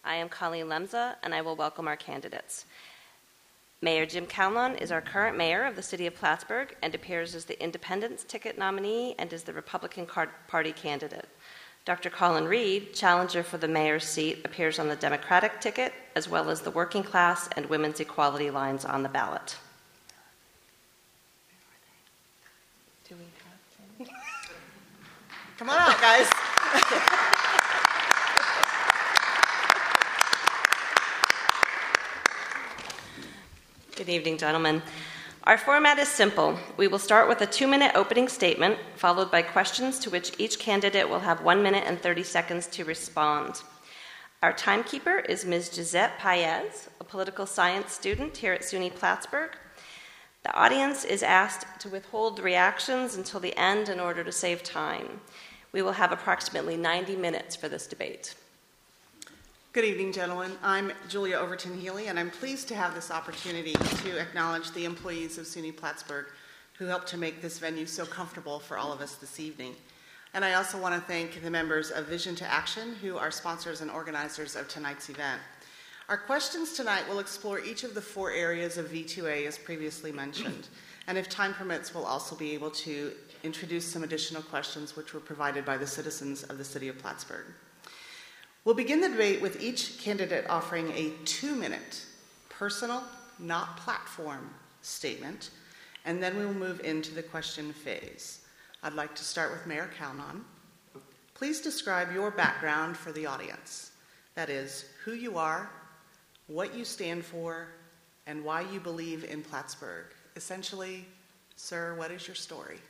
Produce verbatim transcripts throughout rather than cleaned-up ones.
I am Colleen Lemza, and I will welcome our candidates. Mayor Jim Calhoun is our current mayor of the city of Plattsburgh and appears as the Independence ticket nominee and is the Republican Party candidate. Doctor Colin Reed, challenger for the mayor's seat, appears on the Democratic ticket, as well as the working class and women's equality lines on the ballot. Do we have Come on out, guys. Good evening, gentlemen. Our format is simple. We will start with a two-minute opening statement, followed by questions to which each candidate will have one minute and thirty seconds to respond. Our timekeeper is Miz Gisette Paez, a political science student here at SUNY Plattsburgh. The audience is asked to withhold reactions until the end in order to save time. We will have approximately ninety minutes for this debate. Good evening, gentlemen. I'm Julia Overton Healy, and I'm pleased to have this opportunity to acknowledge the employees of SUNY Plattsburgh who helped to make this venue so comfortable for all of us this evening. And I also want to thank the members of Vision to Action, who are sponsors and organizers of tonight's event. Our questions tonight will explore each of the four areas of V two A as previously mentioned. And if time permits, we'll also be able to introduce some additional questions which were provided by the citizens of the city of Plattsburgh. We'll begin the debate with each candidate offering a two-minute personal, not platform, statement, and then we will move into the question phase. I'd like to start with Mayor Calhoun. Please describe your background for the audience. That is, who you are, what you stand for, and why you believe in Plattsburgh. Essentially, sir, what is your story?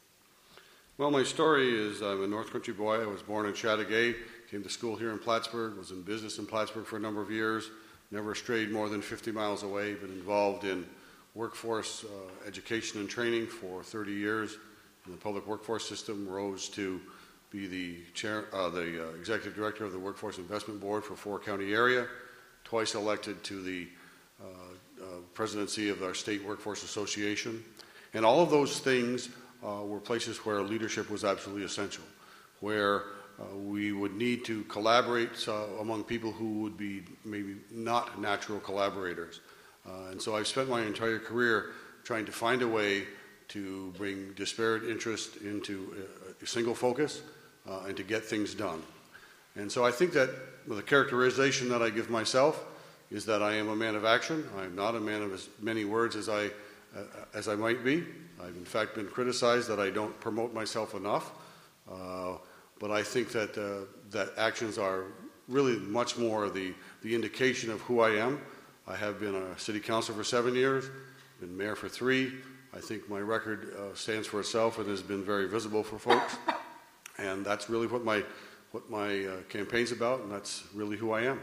Well, my story is I'm a North Country boy. I was born in Chateauguay, came to school here in Plattsburgh, was in business in Plattsburgh for a number of years, never strayed more than fifty miles away, been involved in workforce uh, education and training for thirty years in the public workforce system, rose to be the chair, uh, the uh, executive director of the Workforce Investment Board for four county area, twice elected to the uh, uh, presidency of our state workforce association. And all of those things uh, were places where leadership was absolutely essential, where uh, we would need to collaborate uh, among people who would be maybe not natural collaborators. Uh, and so I've spent my entire career trying to find a way to bring disparate interest into a, a single focus uh, and to get things done. And so I think that the characterization that I give myself is that I am a man of action. I'm not a man of as many words as I, uh, as I might be. I've in fact been criticized that I don't promote myself enough. Uh, but I think that, uh, that actions are really much more the, the indication of who I am. I have been a city councilor for seven years, been mayor for three. I think my record uh, stands for itself and has been very visible for folks. And that's really what my, what my uh, campaign's about, and that's really who I am.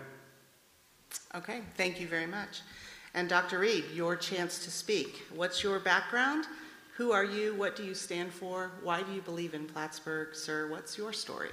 Okay, thank you very much. And Doctor Reed, your chance to speak. What's your background? Who are you? What do you stand for? Why do you believe in Plattsburgh? Sir, what's your story?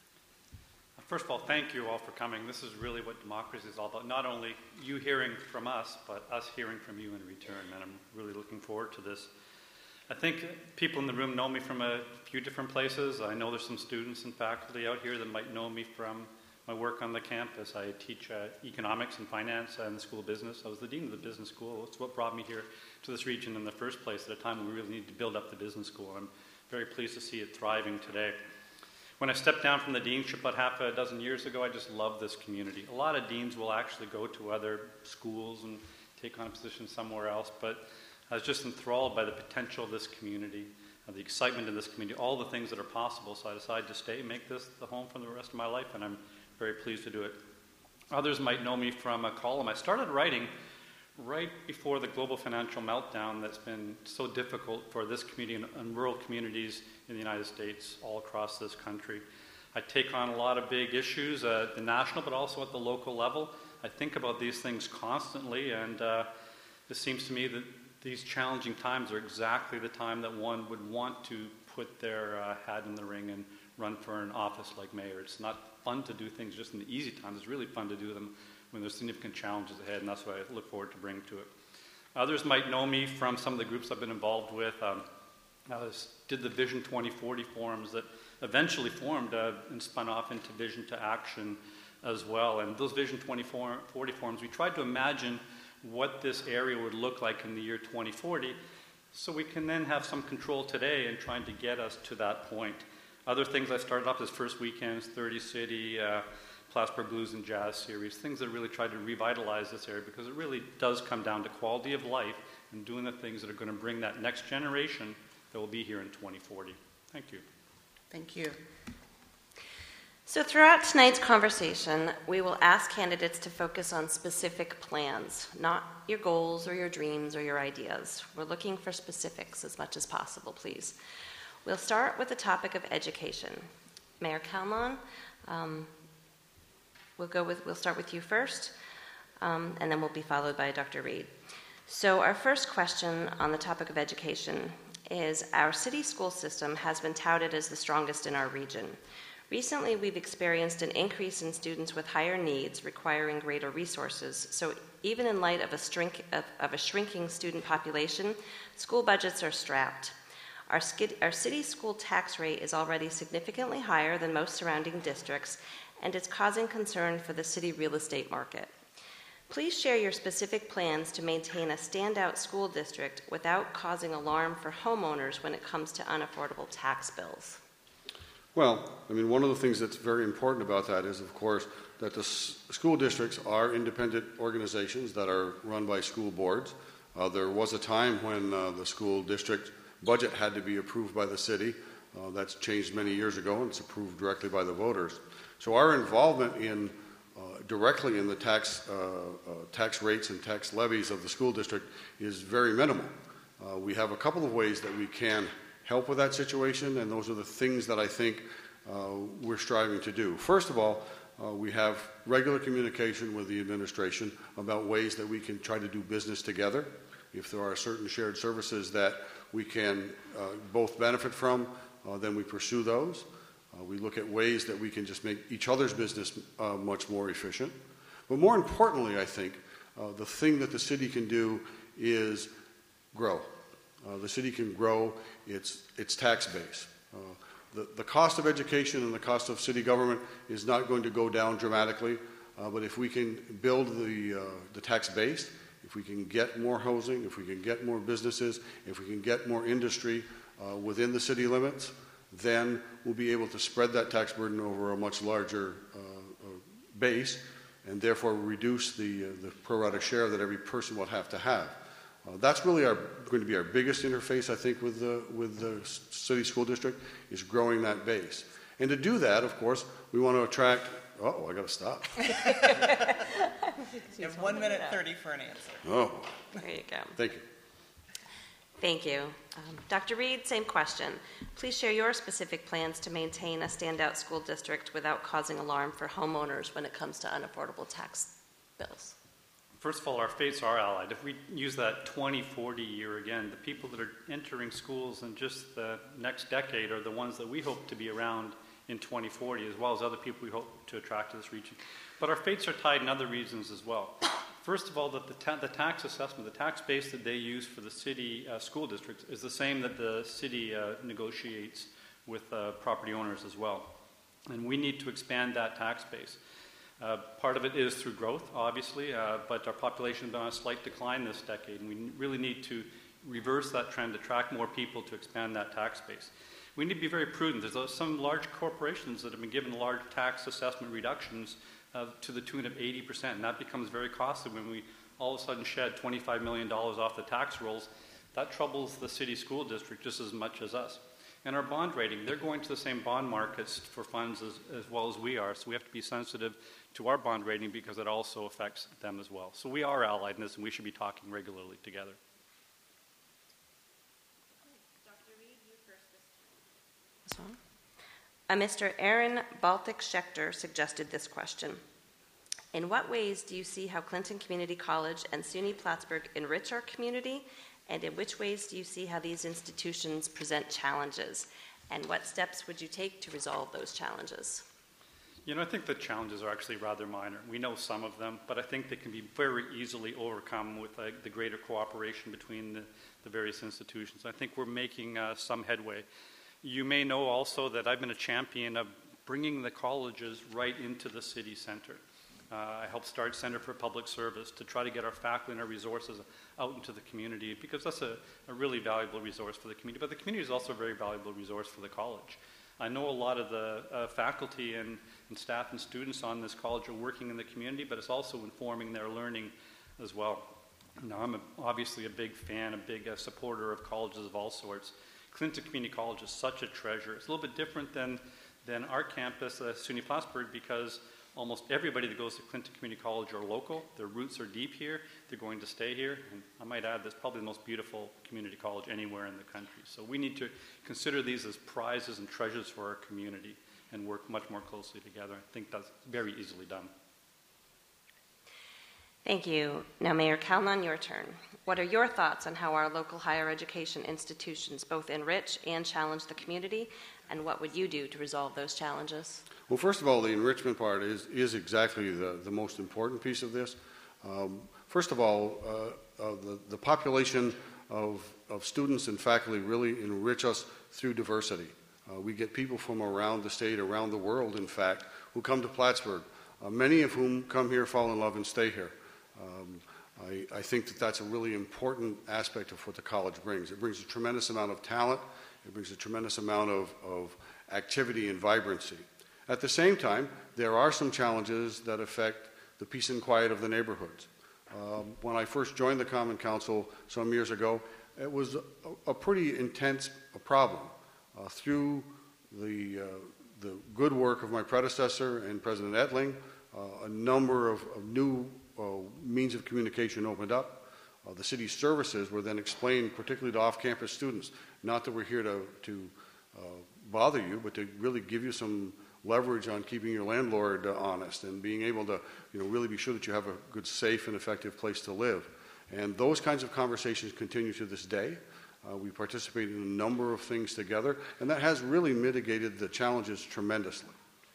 First of all, thank you all for coming. This is really what democracy is all about. Not only you hearing from us, but us hearing from you in return. And I'm really looking forward to this. I think people in the room know me from a few different places. I know there's some students and faculty out here that might know me from my work on the campus. I teach uh, economics and finance in the School of Business. I was the dean of the business school. It's what brought me here to this region in the first place at a time when we really needed to build up the business school. I'm very pleased to see it thriving today. When I stepped down from the deanship about half a dozen years ago, I just love this community. A lot of deans will actually go to other schools and take on a position somewhere else, but I was just enthralled by the potential of this community, uh, the excitement in this community, all the things that are possible, so I decided to stay and make this the home for the rest of my life, and I'm very pleased to do it. Others might know me from a column I started writing right before the global financial meltdown that's been so difficult for this community and, and rural communities in the United States all across this country. I take on a lot of big issues uh, at the national but also at the local level. I think about these things constantly, and uh, it seems to me that these challenging times are exactly the time that one would want to put their uh, hat in the ring and run for an office like mayor. It's not fun to do things just in the easy times. It's really fun to do them when there's significant challenges ahead, and that's what I look forward to bringing to it. Others might know me from some of the groups I've been involved with. Um, I was, did the Vision twenty forty forums that eventually formed uh, and spun off into Vision to Action as well. And those Vision twenty forty forms, we tried to imagine what this area would look like in the year twenty forty, so we can then have some control today in trying to get us to that point. Other things I started off as First Weekends, thirty City, uh, Plattsburgh Blues and Jazz Series, things that really tried to revitalize this area, because it really does come down to quality of life and doing the things that are going to bring that next generation that will be here in twenty forty. Thank you. Thank you. So throughout tonight's conversation, we will ask candidates to focus on specific plans, not your goals or your dreams or your ideas. We're looking for specifics as much as possible, please. We'll start with the topic of education. Mayor Kalman, um, we'll go with, we'll start with you first, um, and then we'll be followed by Doctor Reed. So our first question on the topic of education is, our city school system has been touted as the strongest in our region. Recently, we've experienced an increase in students with higher needs requiring greater resources. So even in light of a, shrink, of, of a shrinking student population, school budgets are strapped. Our, skid, our city school tax rate is already significantly higher than most surrounding districts, and it's causing concern for the city real estate market. Please share your specific plans to maintain a standout school district without causing alarm for homeowners when it comes to unaffordable tax bills. Well, I mean, one of the things that's very important about that is, of course, that the s- school districts are independent organizations that are run by school boards. Uh, there was a time when uh, the school district budget had to be approved by the city. Uh, that's changed many years ago, and it's approved directly by the voters. So our involvement in uh, directly in the tax uh, uh, tax rates and tax levies of the school district is very minimal. Uh, we have a couple of ways that we can help with that situation, and those are the things that I think uh, we're striving to do. First of all, uh, we have regular communication with the administration about ways that we can try to do business together. If there are certain shared services that we can uh, both benefit from, uh, then we pursue those. Uh, we look at ways that we can just make each other's business uh, much more efficient. But more importantly, I think, uh, the thing that the city can do is grow. Uh, the city can grow its its tax base. Uh, the, the cost of education and the cost of city government is not going to go down dramatically, uh, but if we can build the, uh, the tax base, if we can get more housing, if we can get more businesses, if we can get more industry uh, within the city limits, then we'll be able to spread that tax burden over a much larger uh, uh, base, and therefore reduce the, uh, the pro rata share that every person will have to have. Uh, that's really our, going to be our biggest interface, I think, with the, with the city school district, is growing that base. And to do that, of course, we want to attract, oh, I got to stop. You have one minute thirty for an answer. Oh, There you go. thank you. Thank you. Um, Doctor Reed, same question. Please share your specific plans to maintain a standout school district without causing alarm for homeowners when it comes to unaffordable tax bills. First of all, our fates are allied. If we use that twenty forty year again, the people that are entering schools in just the next decade are the ones that we hope to be around in twenty forty, as well as other people we hope to attract to this region. But our fates are tied in other reasons as well. First of all, that the, ta- the tax assessment, the tax base that they use for the city uh, school districts is the same that the city uh, negotiates with uh, property owners as well. And we need to expand that tax base. Uh, part of it is through growth, obviously, uh, but our population has been on a slight decline this decade, and we really need to reverse that trend, attract more people to expand that tax base. We need to be very prudent. There's some large corporations that have been given large tax assessment reductions uh, to the tune of eighty percent, and that becomes very costly when we all of a sudden shed twenty-five million dollars off the tax rolls. That troubles the city school district just as much as us. And our bond rating, they're going to the same bond markets for funds as, as well as we are, so we have to be sensitive to our bond rating because it also affects them as well. So we are allied in this, and we should be talking regularly together. Doctor Reed, you first this time. Uh, Mister Aaron Baltic-Schechter suggested this question. In what ways do you see how Clinton Community College and SUNY Plattsburgh enrich our community, and in which ways do you see how these institutions present challenges? And what steps would you take to resolve those challenges? You know, I think the challenges are actually rather minor. We know some of them, but I think they can be very easily overcome with uh, the greater cooperation between the, the various institutions. I think we're making uh, some headway. You may know also that I've been a champion of bringing the colleges right into the city center. Uh, I helped start Center for Public Service to try to get our faculty and our resources out into the community, because that's a, a really valuable resource for the community. But the community is also a very valuable resource for the college. I know a lot of the uh, faculty and, and staff and students on this college are working in the community, but it's also informing their learning as well. Now, I'm a, obviously a big fan, a big uh, supporter of colleges of all sorts. Clinton Community College is such a treasure. It's a little bit different than, than our campus, uh, SUNY Plattsburgh, because almost everybody that goes to Clinton Community College are local. Their roots are deep here. They're going to stay here. And I might add, that's probably the most beautiful community college anywhere in the country. So we need to consider these as prizes and treasures for our community and work much more closely together. I think that's very easily done. Thank you. Now, Mayor Calnan, your turn. What are your thoughts on how our local higher education institutions both enrich and challenge the community, and what would you do to resolve those challenges? Well, first of all, the enrichment part is, is exactly the, the most important piece of this. Um, first of all, uh, uh, the, the population of, of students and faculty really enrich us through diversity. Uh, we get people from around the state, around the world, in fact, who come to Plattsburgh, uh, many of whom come here, fall in love, and stay here. Um, I, I think that that's a really important aspect of what the college brings. It brings a tremendous amount of talent. It brings a tremendous amount of, of activity and vibrancy. At the same time, there are some challenges that affect the peace and quiet of the neighborhoods. Um, when I first joined the Common Council some years ago, it was a, a pretty intense problem. Uh, through the, uh, the good work of my predecessor and President Ettling, uh, a number of, of new Uh, means of communication opened up. Uh, the city's services were then explained, particularly to off-campus students. Not that we're here to, to uh, bother you, but to really give you some leverage on keeping your landlord uh, honest and being able to, you know, really be sure that you have a good, safe, and effective place to live. And those kinds of conversations continue to this day. Uh, we participate in a number of things together, and that has really mitigated the challenges tremendously.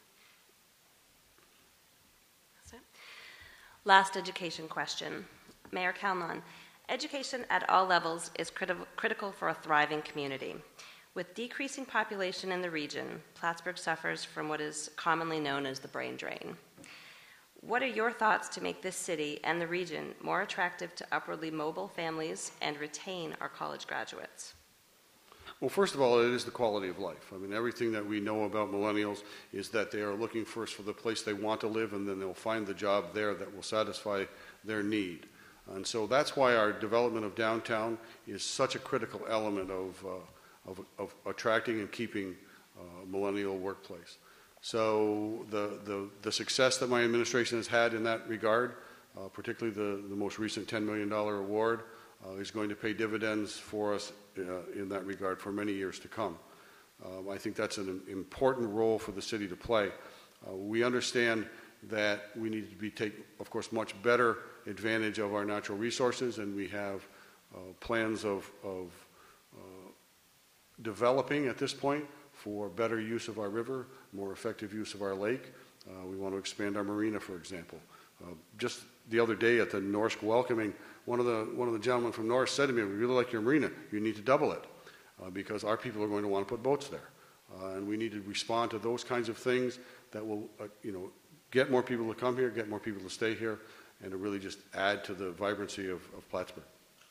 Last education question. Mayor Calnan, education at all levels is criti- critical for a thriving community. With decreasing population in the region, Plattsburgh suffers from what is commonly known as the brain drain. What are your thoughts to make this city and the region more attractive to upwardly mobile families and retain our college graduates? Well, first of all, it is the quality of life. I mean, everything that we know about millennials is that they are looking first for the place they want to live, and then they'll find the job there that will satisfy their need. And so that's why our development of downtown is such a critical element of, uh, of, of attracting and keeping uh, millennial workplace. So the, the, the success that my administration has had in that regard, uh, particularly the, the most recent ten million dollars award, uh, is going to pay dividends for us uh, in that regard for many years to come. Um, I think that's an important role for the city to play. Uh, we understand that we need to be take, of course, much better advantage of our natural resources, and we have uh, plans of, of uh, developing at this point for better use of our river, more effective use of our lake. Uh, we want to expand our marina, for example. Uh, just the other day at the Norsk welcoming, one of the one of the gentlemen from Norsk said to me, "We really like your marina. You need to double it uh, because our people are going to want to put boats there, uh, and we need to respond to those kinds of things that will, uh, you know, get more people to come here, get more people to stay here, and to really just add to the vibrancy of, of Plattsburgh."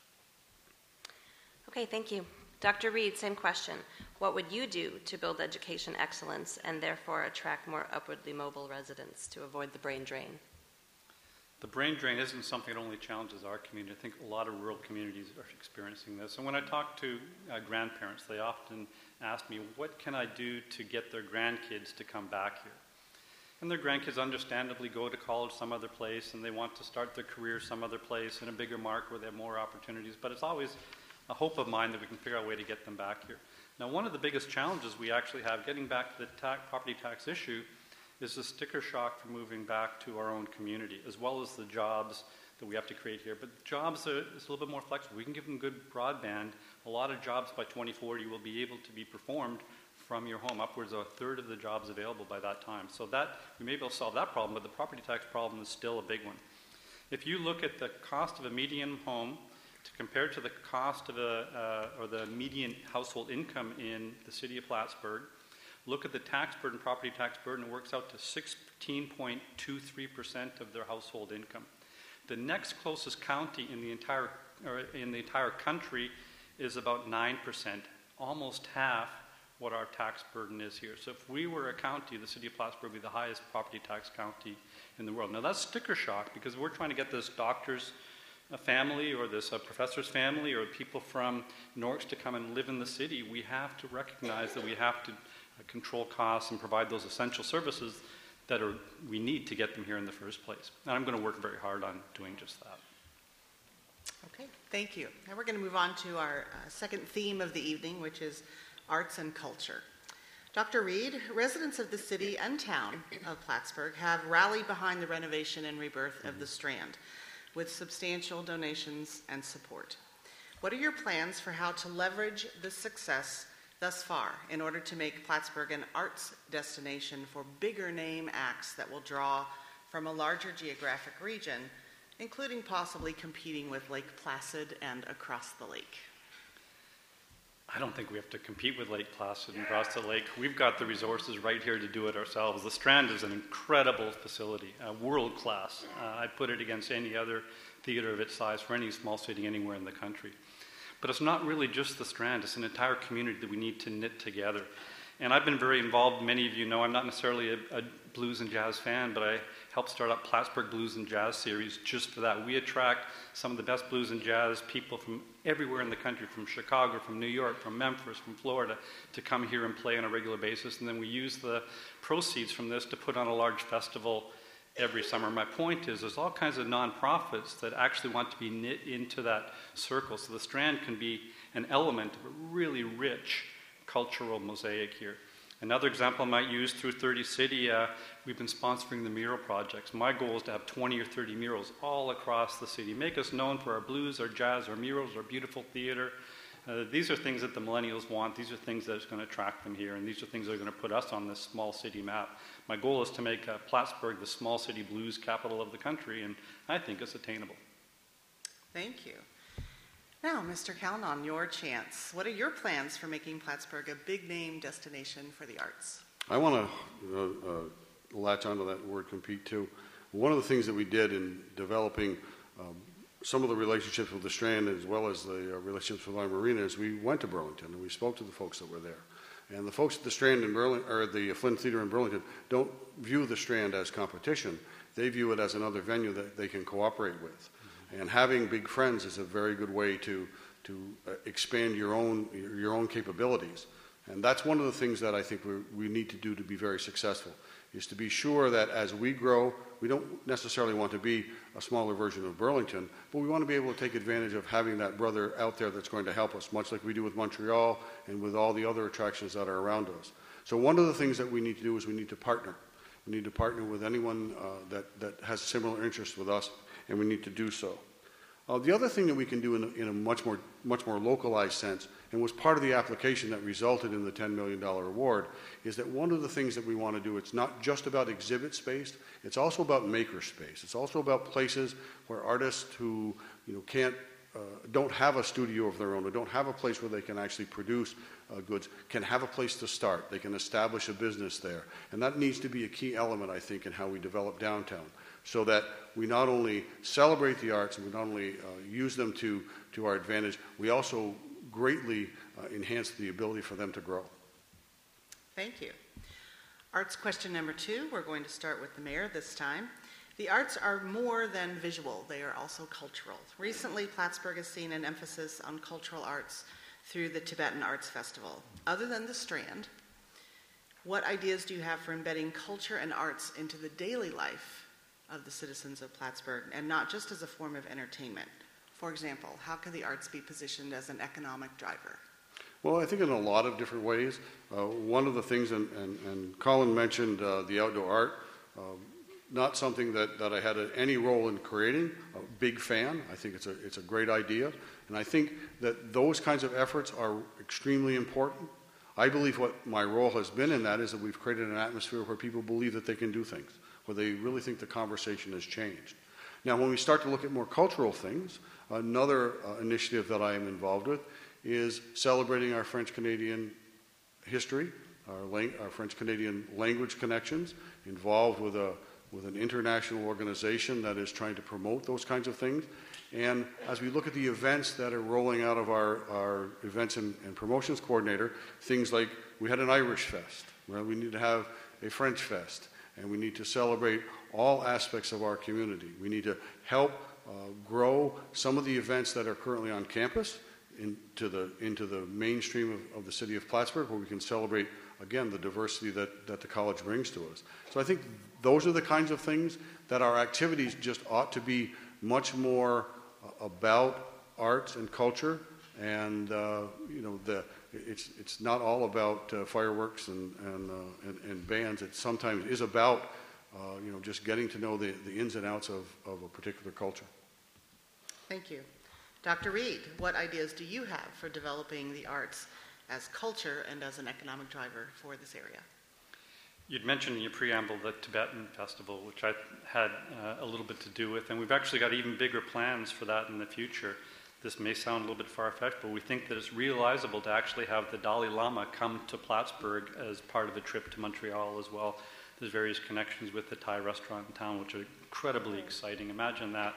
Okay, thank you. Doctor Reed, same question. What would you do to build education excellence and therefore attract more upwardly mobile residents to avoid the brain drain? The brain drain isn't something that only challenges our community. I think a lot of rural communities are experiencing this. And when I talk to uh, grandparents, they often ask me, what can I do to get their grandkids to come back here? And their grandkids understandably go to college some other place, and they want to start their career some other place in a bigger market where they have more opportunities. But it's always a hope of mine that we can figure out a way to get them back here. Now, one of the biggest challenges we actually have, getting back to the ta- property tax issue, is the sticker shock for moving back to our own community, as well as the jobs that we have to create here. But jobs are, is a little bit more flexible. We can give them good broadband. A lot of jobs by twenty forty will be able to be performed from your home, upwards of a third of the jobs available by that time. So that we may be able to solve that problem, but the property tax problem is still a big one. If you look at the cost of a median home to compare to the cost of a, uh, or the median household income in the city of Plattsburgh, look at the tax burden, property tax burden, it works out to sixteen point two three percent of their household income. The next closest county in the entire or in the entire country is about nine percent, almost half what our tax burden is here. So if we were a county, the city of Plattsburgh would be the highest property tax county in the world. Now that's sticker shock because we're trying to get this doctor's uh, family or this uh, professor's family or people from Norwich to come and live in the city. We have to recognize that we have to uh, control costs and provide those essential services that are we need to get them here in the first place. And I'm going to work very hard on doing just that. Okay, thank you. Now we're going to move on to our uh, second theme of the evening, which is arts and culture. Doctor Reed, residents of the city and town of Plattsburgh have rallied behind the renovation and rebirth of the Strand with substantial donations and support. What are your plans for how to leverage this success thus far in order to make Plattsburgh an arts destination for bigger name acts that will draw from a larger geographic region, including possibly competing with Lake Placid and across the lake? I don't think we have to compete with Lake Placid and across the lake. We've got the resources right here to do it ourselves. The Strand is an incredible facility, uh, world class. Uh, I put it against any other theater of its size for any small city anywhere in the country. But it's not really just the Strand, it's an entire community that we need to knit together. And I've been very involved, many of you know, I'm not necessarily a, a blues and jazz fan, but I helped start up Plattsburgh Blues and Jazz Series just for that. We attract some of the best blues and jazz people from everywhere in the country, from Chicago, from New York, from Memphis, from Florida, to come here and play on a regular basis. And then we use the proceeds from this to put on a large festival every summer. My point is there's all kinds of nonprofits that actually want to be knit into that circle. So the Strand can be an element of a really rich cultural mosaic here. Another example I might use through thirty City, uh, we've been sponsoring the mural projects. My goal is to have twenty or thirty murals all across the city. Make us known for our blues, our jazz, our murals, our beautiful theater. Uh, these are things that the millennials want. These are things that are going to attract them here, and these are things that are going to put us on this small city map. My goal is to make uh, Plattsburgh the small city blues capital of the country, and I think it's attainable. Thank you. Now, Mister Callinon, your chance. What are your plans for making Plattsburgh a big-name destination for the arts? I want to uh, uh, latch onto that word compete too. One of the things that we did in developing um, some of the relationships with the Strand as well as the uh, relationships with our marina is we went to Burlington and we spoke to the folks that were there. And the folks at the Strand in Burlington, or the Flint Theater in Burlington, don't view the Strand as competition. They view it as another venue that they can cooperate with. And having big friends is a very good way to to uh, expand your own your own capabilities. And that's one of the things that I think we we need to do to be very successful, is to be sure that as we grow, we don't necessarily want to be a smaller version of Burlington, but we want to be able to take advantage of having that brother out there that's going to help us, much like we do with Montreal and with all the other attractions that are around us. So one of the things that we need to do is we need to partner. We need to partner with anyone uh, that, that has similar interests with us, and we need to do so. Uh, the other thing that we can do in a, in a much more much more localized sense, and was part of the application that resulted in the ten million dollars award, is that one of the things that we want to do, it's not just about exhibit space, it's also about maker space. It's also about places where artists who you know can't uh, don't have a studio of their own, or don't have a place where they can actually produce uh, goods, can have a place to start. They can establish a business there, and that needs to be a key element, I think, in how we develop downtown, so that we not only celebrate the arts and we not only uh, use them to, to our advantage, we also greatly uh, enhance the ability for them to grow. Thank you. Arts question number two, we're going to start with the mayor this time. The arts are more than visual, they are also cultural. Recently, Plattsburgh has seen an emphasis on cultural arts through the Tibetan Arts Festival. Other than the Strand, what ideas do you have for embedding culture and arts into the daily life of the citizens of Plattsburgh, and not just as a form of entertainment? For example, how can the arts be positioned as an economic driver? Well, I think in a lot of different ways. Uh, one of the things, and, and, and Colin mentioned uh, the outdoor art, uh, not something that, that I had a, any role in creating, a big fan. I think it's a, it's a great idea. And I think that those kinds of efforts are extremely important. I believe what my role has been in that is that we've created an atmosphere where people believe that they can do things, where they really think the conversation has changed. Now, when we start to look at more cultural things, another uh, initiative that I am involved with is celebrating our French-Canadian history our, lang- our French-Canadian language connections, involved with a with an international organization that is trying to promote those kinds of things. And as we look at the events that are rolling out of our, our events and, and promotions coordinator, things like we had an Irish Fest, well, we need to have a French Fest, and we need to celebrate all aspects of our community. We need to help uh, grow some of the events that are currently on campus into the, into the mainstream of, of the city of Plattsburgh, where we can celebrate, again, the diversity that, that the college brings to us. So I think those are the kinds of things that our activities just ought to be much more uh, about arts and culture, and uh, you know, the it's it's not all about uh, fireworks and and, uh, and and bands. It sometimes is about uh, you know, just getting to know the, the ins and outs of, of a particular culture. Thank you. Doctor Reed, what ideas do you have for developing the arts as culture and as an economic driver for this area? You'd mentioned in your preamble the Tibetan Festival, which I had uh, a little bit to do with, and we've actually got even bigger plans for that in the future. This may sound a little bit far-fetched, but we think that it's realizable to actually have the Dalai Lama come to Plattsburgh as part of the trip to Montreal as well. There's various connections with the Thai restaurant in town, which are incredibly exciting. Imagine that.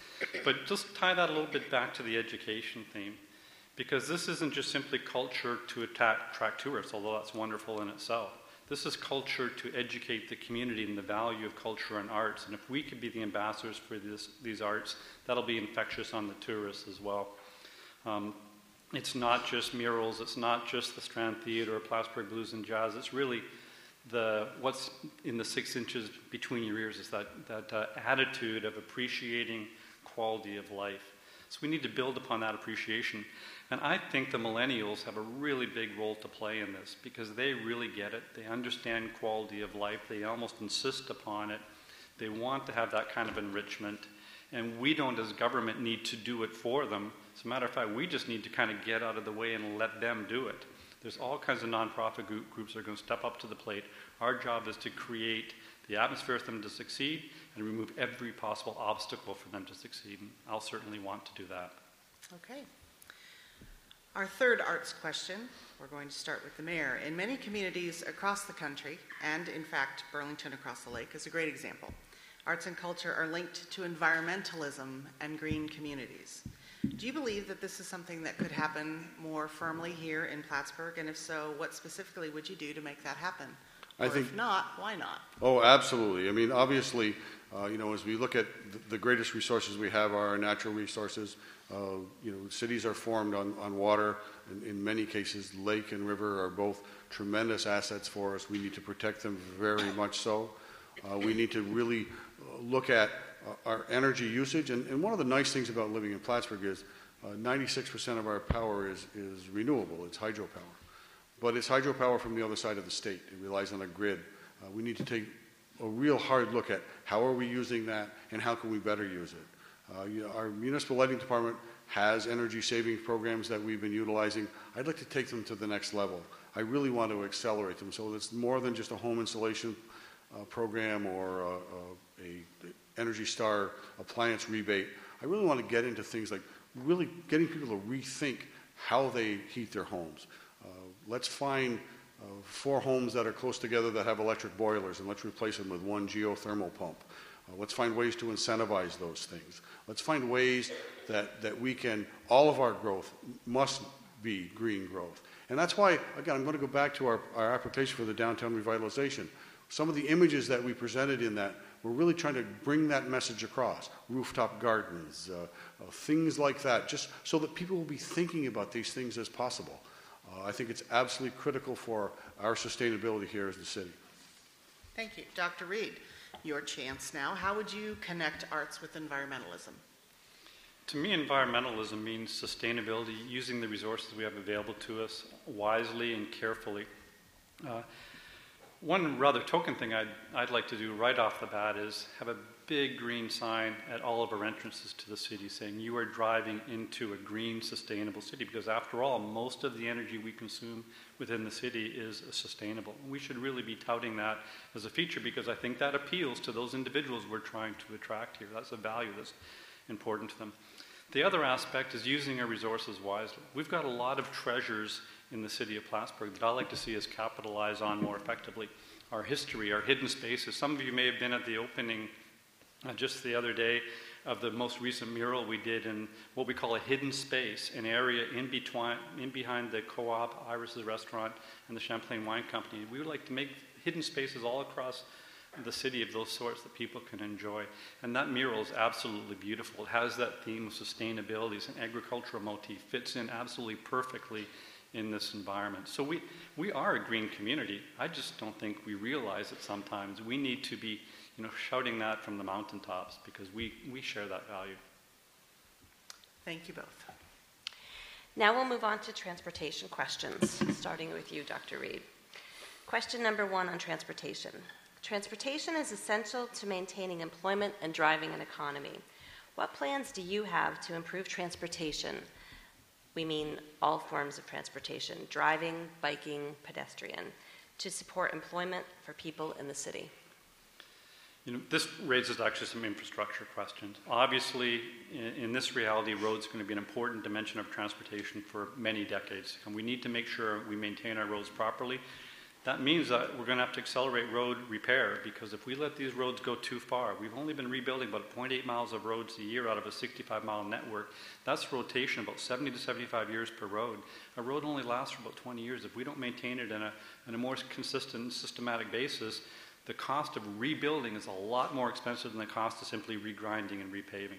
But just tie that a little bit back to the education theme, because this isn't just simply culture to attack, attract tourists, although that's wonderful in itself. This is culture to educate the community in the value of culture and arts. And if we could be the ambassadors for this, these arts, that'll be infectious on the tourists as well. Um, it's not just murals, it's not just the Strand Theatre or Plattsburgh Blues and Jazz. It's really the what's in the six inches between your ears is that, that uh, attitude of appreciating quality of life. So we need to build upon that appreciation. And I think the millennials have a really big role to play in this, because they really get it. They understand quality of life. They almost insist upon it. They want to have that kind of enrichment. And we don't, as government, need to do it for them. As a matter of fact, we just need to kind of get out of the way and let them do it. There's all kinds of nonprofit group, groups that are going to step up to the plate. Our job is to create the atmosphere for them to succeed and remove every possible obstacle for them to succeed. And I'll certainly want to do that. Okay. Our third arts question, we're going to start with the mayor. In many communities across the country, and in fact Burlington across the lake is a great example, arts and culture are linked to environmentalism and green communities. Do you believe that this is something that could happen more firmly here in Plattsburgh? And if so, what specifically would you do to make that happen? Or I think, if not, why not? Oh, absolutely. I mean, obviously, uh, you know, as we look at the, the greatest resources we have are our natural resources. Uh, you know, cities are formed on, on water. In, in many cases, lake and river are both tremendous assets for us. We need to protect them very much so. Uh, we need to really look at uh, our energy usage. And, and one of the nice things about living in Plattsburgh is uh, ninety-six percent of our power is, is renewable. It's hydropower. But it's hydropower from the other side of the state. It relies on a grid. Uh, we need to take a real hard look at how are we using that and how can we better use it. Uh, you know, our municipal lighting department has energy saving programs that we've been utilizing. I'd like to take them to the next level. I really want to accelerate them so it's more than just a home installation uh, program or uh, uh, a Energy Star appliance rebate. I really want to get into things like really getting people to rethink how they heat their homes. Uh, let's find uh, four homes that are close together that have electric boilers, and let's replace them with one geothermal pump. Uh, let's find ways to incentivize those things. Let's find ways that, that we can, all of our growth must be green growth. And that's why, again, I'm going to go back to our, our application for the downtown revitalization. Some of the images that we presented in that, we're really trying to bring that message across. Rooftop gardens, uh, uh, things like that, just so that people will be thinking about these things as possible. Uh, I think it's absolutely critical for our sustainability here as the city. Thank you. Doctor Reed, your chance now. How would you connect arts with environmentalism? To me, environmentalism means sustainability, using the resources we have available to us wisely and carefully. Uh, one rather token thing I'd, I'd like to do right off the bat is have a big green sign at all of our entrances to the city saying you are driving into a green, sustainable city, because after all, most of the energy we consume within the city is sustainable. We should really be touting that as a feature, because I think that appeals to those individuals we're trying to attract here. That's a value that's important to them. The other aspect is using our resources wisely. We've got a lot of treasures in the city of Plattsburgh that I'd like to see us capitalize on more effectively. Our history, our hidden spaces. Some of you may have been at the opening uh, just the other day of the most recent mural we did in what we call a hidden space, an area in between, in behind the Co-op, Iris's restaurant, and the Champlain Wine Company. We would like to make hidden spaces all across the city of those sorts that people can enjoy. And that mural is absolutely beautiful. It has that theme of sustainability. It's an agricultural motif. Fits in absolutely perfectly in this environment. So we, we are a green community. I just don't think we realize it sometimes. We need to be, you know, shouting that from the mountaintops because we, we share that value. Thank you both. Now we'll move on to transportation questions, starting with you, Doctor Reed. Question number one on transportation. Transportation is essential to maintaining employment and driving an economy. What plans do you have to improve transportation? We mean all forms of transportation, driving, biking, pedestrian, to support employment for people in the city. You know, this raises actually some infrastructure questions. Obviously, in, in this reality, roads are going to be an important dimension of transportation for many decades, and we need to make sure we maintain our roads properly. That means that we're going to have to accelerate road repair, because if we let these roads go too far, we've only been rebuilding about zero point eight miles of roads a year out of a sixty-five mile network. That's rotation, about seventy to seventy-five years per road. A road only lasts for about twenty years. If we don't maintain it in a, in a more consistent, systematic basis, the cost of rebuilding is a lot more expensive than the cost of simply regrinding and repaving.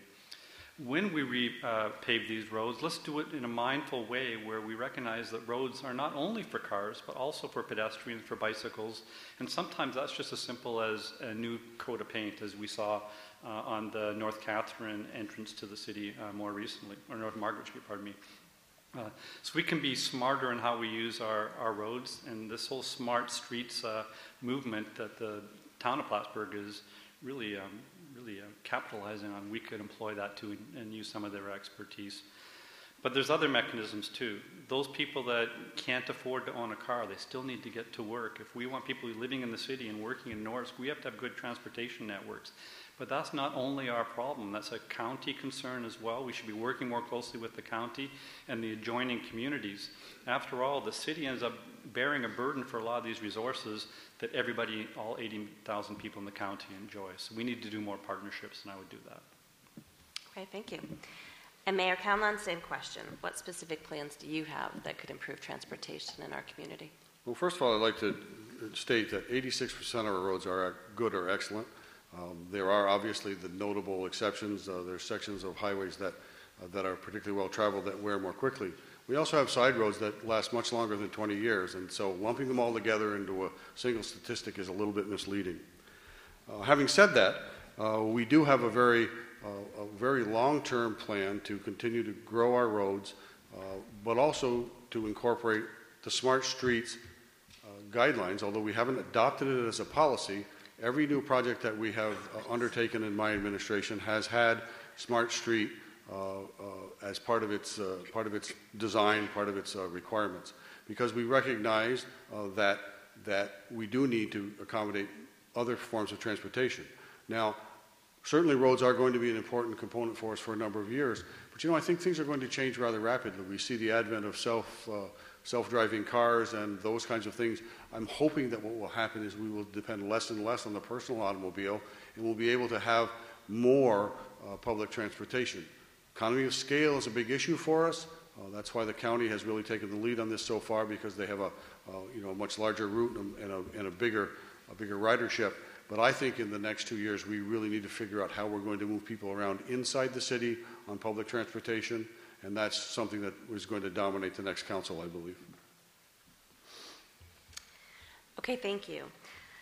When we re, uh, pave these roads, let's do it in a mindful way where we recognize that roads are not only for cars, but also for pedestrians, for bicycles, and sometimes that's just as simple as a new coat of paint, as we saw uh, on the North Catherine entrance to the city uh, more recently, or North Margaret Street, pardon me. Uh, so we can be smarter in how we use our, our roads, and this whole smart streets uh, movement that the town of Plattsburgh is really um, really uh, capitalizing on. We could employ that too and, and use some of their expertise. But there's other mechanisms too. Those people that can't afford to own a car, they still need to get to work. If we want people living in the city and working in Norris, we have to have good transportation networks. But that's not only our problem, that's a county concern as well. We should be working more closely with the county and the adjoining communities. After all, the city ends up bearing a burden for a lot of these resources that everybody, all eighty thousand people in the county enjoy. So we need to do more partnerships, and I would do that. Okay, thank you. And Mayor Calnan, same question. What specific plans do you have that could improve transportation in our community? Well, first of all, I'd like to state that eighty-six percent of our roads are good or excellent. Um, there are obviously the notable exceptions. Uh, there are sections of highways that, uh, that are particularly well traveled that wear more quickly. We also have side roads that last much longer than twenty years, and so lumping them all together into a single statistic is a little bit misleading. Uh, having said that, uh, we do have a very, uh, a very long-term plan to continue to grow our roads, uh, but also to incorporate the Smart Streets uh, guidelines. Although we haven't adopted it as a policy, every new project that we have uh, undertaken in my administration has had Smart Street uh, uh, as part of its uh, part of its design, part of its uh, requirements, because we recognize uh, that that we do need to accommodate other forms of transportation. Now, certainly roads are going to be an important component for us for a number of years, but you know, I think things are going to change rather rapidly. We see the advent of self uh, self-driving cars and those kinds of things. I'm hoping that what will happen is we will depend less and less on the personal automobile, and we'll be able to have more uh, public transportation. Economy of scale is a big issue for us. Uh, that's why the county has really taken the lead on this so far, because they have a uh, you know a much larger route and a, and a, and a bigger a bigger ridership. But I think in the next two years we really need to figure out how we're going to move people around inside the city on public transportation, and that's something that is going to dominate the next council, I believe. Okay, thank you.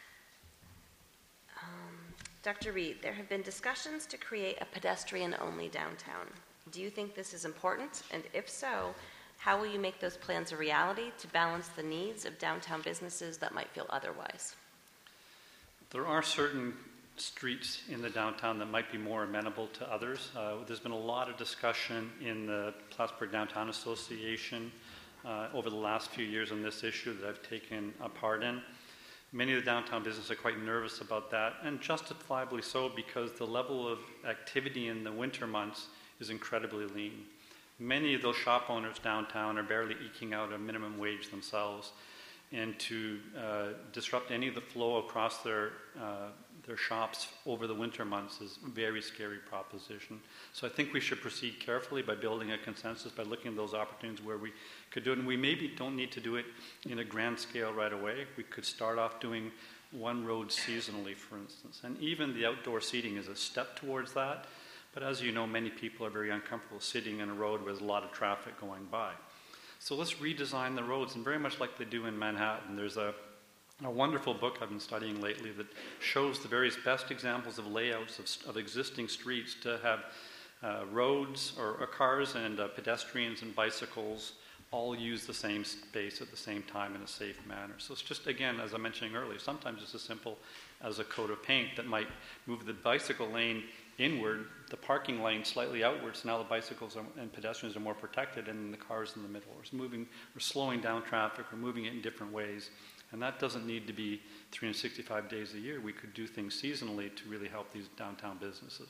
Um, Doctor Reed, there have been discussions to create a pedestrian-only downtown. Do you think this is important? And if so, how will you make those plans a reality to balance the needs of downtown businesses that might feel otherwise? There are certain streets in the downtown that might be more amenable to others. Uh, there's been a lot of discussion in the Plattsburgh Downtown Association uh, over the last few years on this issue that I've taken a part in. Many of the downtown businesses are quite nervous about that, and justifiably so, because the level of activity in the winter months is incredibly lean. Many of those shop owners downtown are barely eking out a minimum wage themselves, and to uh, disrupt any of the flow across their uh, their shops over the winter months is a very scary proposition. So I think we should proceed carefully by building a consensus, by looking at those opportunities where we could do it. And we maybe don't need to do it in a grand scale right away. We could start off doing one road seasonally, for instance. And even the outdoor seating is a step towards that. But as you know, many people are very uncomfortable sitting in a road with a lot of traffic going by. So let's redesign the roads, and very much like they do in Manhattan. There's a A wonderful book I've been studying lately that shows the various best examples of layouts of, of existing streets to have uh, roads or, or cars and uh, pedestrians and bicycles all use the same space at the same time in a safe manner. So it's just, again, as I mentioned earlier, sometimes it's as simple as a coat of paint that might move the bicycle lane inward, the parking lane slightly outwards, so now the bicycles are, and pedestrians are more protected, and the cars in the middle. We're moving, we're slowing down traffic, we're moving it in different ways. And that doesn't need to be three hundred sixty-five days a year. We could do things seasonally to really help these downtown businesses.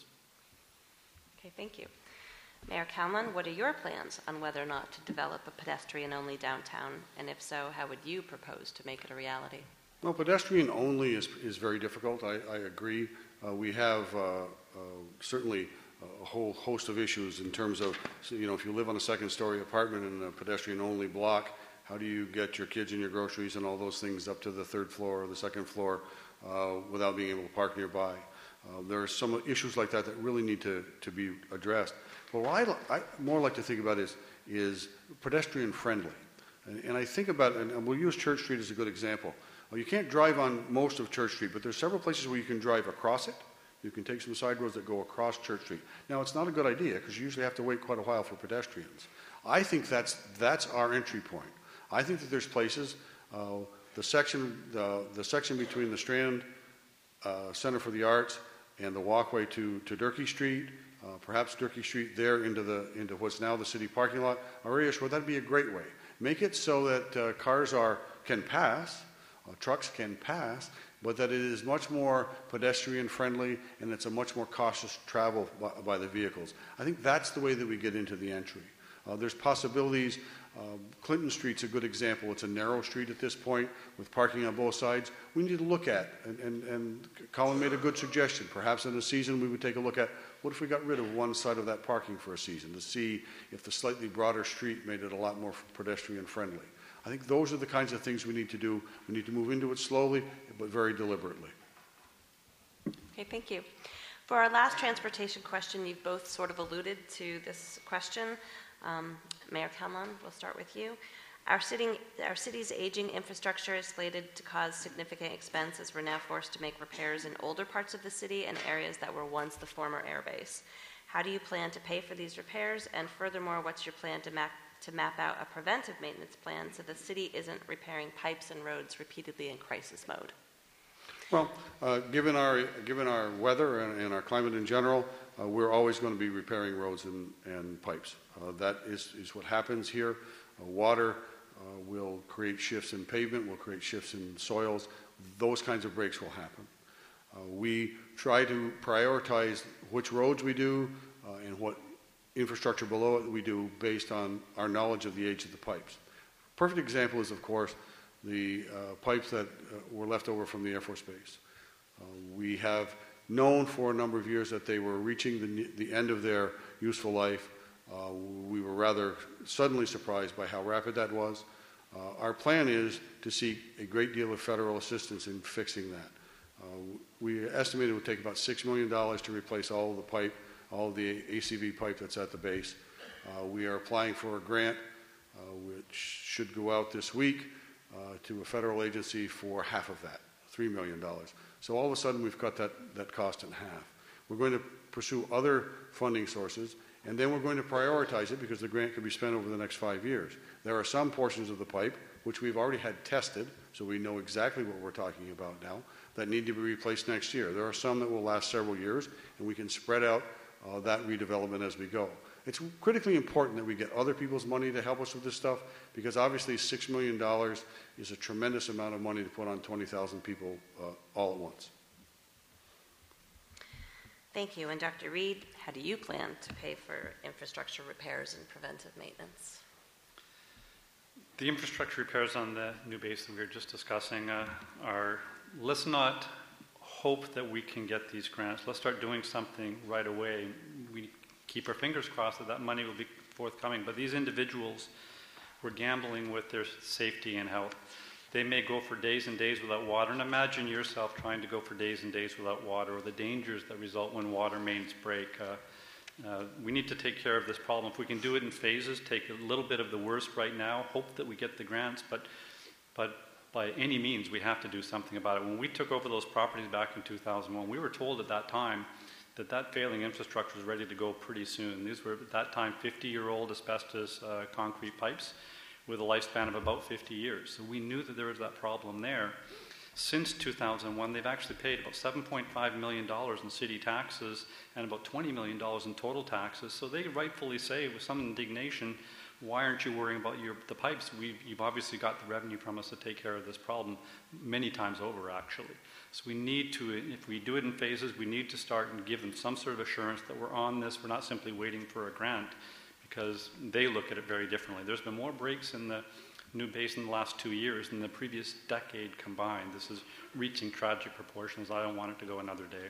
Okay, thank you. Mayor Kalman, what are your plans on whether or not to develop a pedestrian-only downtown? And if so, how would you propose to make it a reality? Well, pedestrian only is, is very difficult. I, I agree. Uh, we have uh, uh, certainly a whole host of issues in terms of, you know, if you live on a second-story apartment in a pedestrian-only block, how do you get your kids and your groceries and all those things up to the third floor or the second floor uh, without being able to park nearby? Uh, there are some issues like that that really need to, to be addressed. But what I, I more like to think about is, is pedestrian friendly. And, and I think about, and we'll use Church Street as a good example. Well, you can't drive on most of Church Street, but there's several places where you can drive across it. You can take some side roads that go across Church Street. Now, it's not a good idea because you usually have to wait quite a while for pedestrians. I think that's, that's our entry point. I think that there's places, uh, the section, the, the section between the Strand uh, Center for the Arts and the walkway to, to Durkee Street, uh, perhaps Durkee Street there into the into what's now the city parking lot, are areas where that'd be a great way. Make it so that uh, cars are can pass, uh, trucks can pass, but that it is much more pedestrian friendly and it's a much more cautious travel by, by the vehicles. I think that's the way that we get into the entry. Uh, there's possibilities. Uh, Clinton Street's a good example. It's a narrow street at this point with parking on both sides. We need to look at, and, and, and Colin made a good suggestion. Perhaps in a season we would take a look at what if we got rid of one side of that parking for a season to see if the slightly broader street made it a lot more pedestrian friendly. I think those are the kinds of things we need to do. We need to move into it slowly, but very deliberately. Okay, thank you. For our last transportation question, you've both sort of alluded to this question. Um, Mayor Kalman, we'll start with you. Our, sitting, our city's aging infrastructure is slated to cause significant expense as we're now forced to make repairs in older parts of the city and areas that were once the former airbase. How do you plan to pay for these repairs? And furthermore, what's your plan to map, to map out a preventive maintenance plan so the city isn't repairing pipes and roads repeatedly in crisis mode? Well, uh, given our given our weather and, and our climate in general, uh, we're always going to be repairing roads and, and pipes. Uh, that is, is what happens here. Uh, water uh, will create shifts in pavement, will create shifts in soils. Those kinds of breaks will happen. Uh, we try to prioritize which roads we do uh, and what infrastructure below it we do based on our knowledge of the age of the pipes. Perfect example is, of course, the uh, pipes that uh, were left over from the Air Force Base. Uh, we have known for a number of years that they were reaching the, the end of their useful life. Uh, we were rather suddenly surprised by how rapid that was. Uh, our plan is to seek a great deal of federal assistance in fixing that. Uh, we estimated it would take about six million dollars to replace all of the pipe, all of the A C V pipe that's at the base. Uh, we are applying for a grant, uh, which should go out this week uh, to a federal agency for half of that, three million dollars. So all of a sudden we've cut that, that cost in half. We're going to pursue other funding sources, and then we're going to prioritize it because the grant can be spent over the next five years. There are some portions of the pipe which we've already had tested, so we know exactly what we're talking about now, that need to be replaced next year. There are some that will last several years, and we can spread out uh, that redevelopment as we go. It's critically important that we get other people's money to help us with this stuff, because obviously six million dollars is a tremendous amount of money to put on twenty thousand people uh, all at once. Thank you. And Doctor Reed, how do you plan to pay for infrastructure repairs and preventive maintenance? The infrastructure repairs on the new base that we were just discussing uh, are, let's not hope that we can get these grants. Let's start doing something right away. We keep our fingers crossed that that money will be forthcoming. But these individuals were gambling with their safety and health. They may go for days and days without water. And imagine yourself trying to go for days and days without water, or the dangers that result when water mains break. Uh, Uh, we need to take care of this problem. If we can do it in phases, take a little bit of the worst right now, hope that we get the grants, but but by any means we have to do something about it. When we took over those properties back in two thousand one, we were told at that time that that failing infrastructure was ready to go pretty soon. These were at that time fifty-year-old asbestos uh, concrete pipes with a lifespan of about fifty years. So we knew that there was that problem there. Since two thousand one, they've actually paid about seven point five million dollars in city taxes and about twenty million dollars in total taxes. So they rightfully say, with some indignation, why aren't you worrying about your, the pipes? We've, you've obviously got the revenue from us to take care of this problem many times over, actually. So we need to, if we do it in phases, we need to start and give them some sort of assurance that we're on this. We're not simply waiting for a grant, because they look at it very differently. There's been more breaks in the new base in the last two years than the previous decade combined. This is reaching tragic proportions. I don't want it to go another day.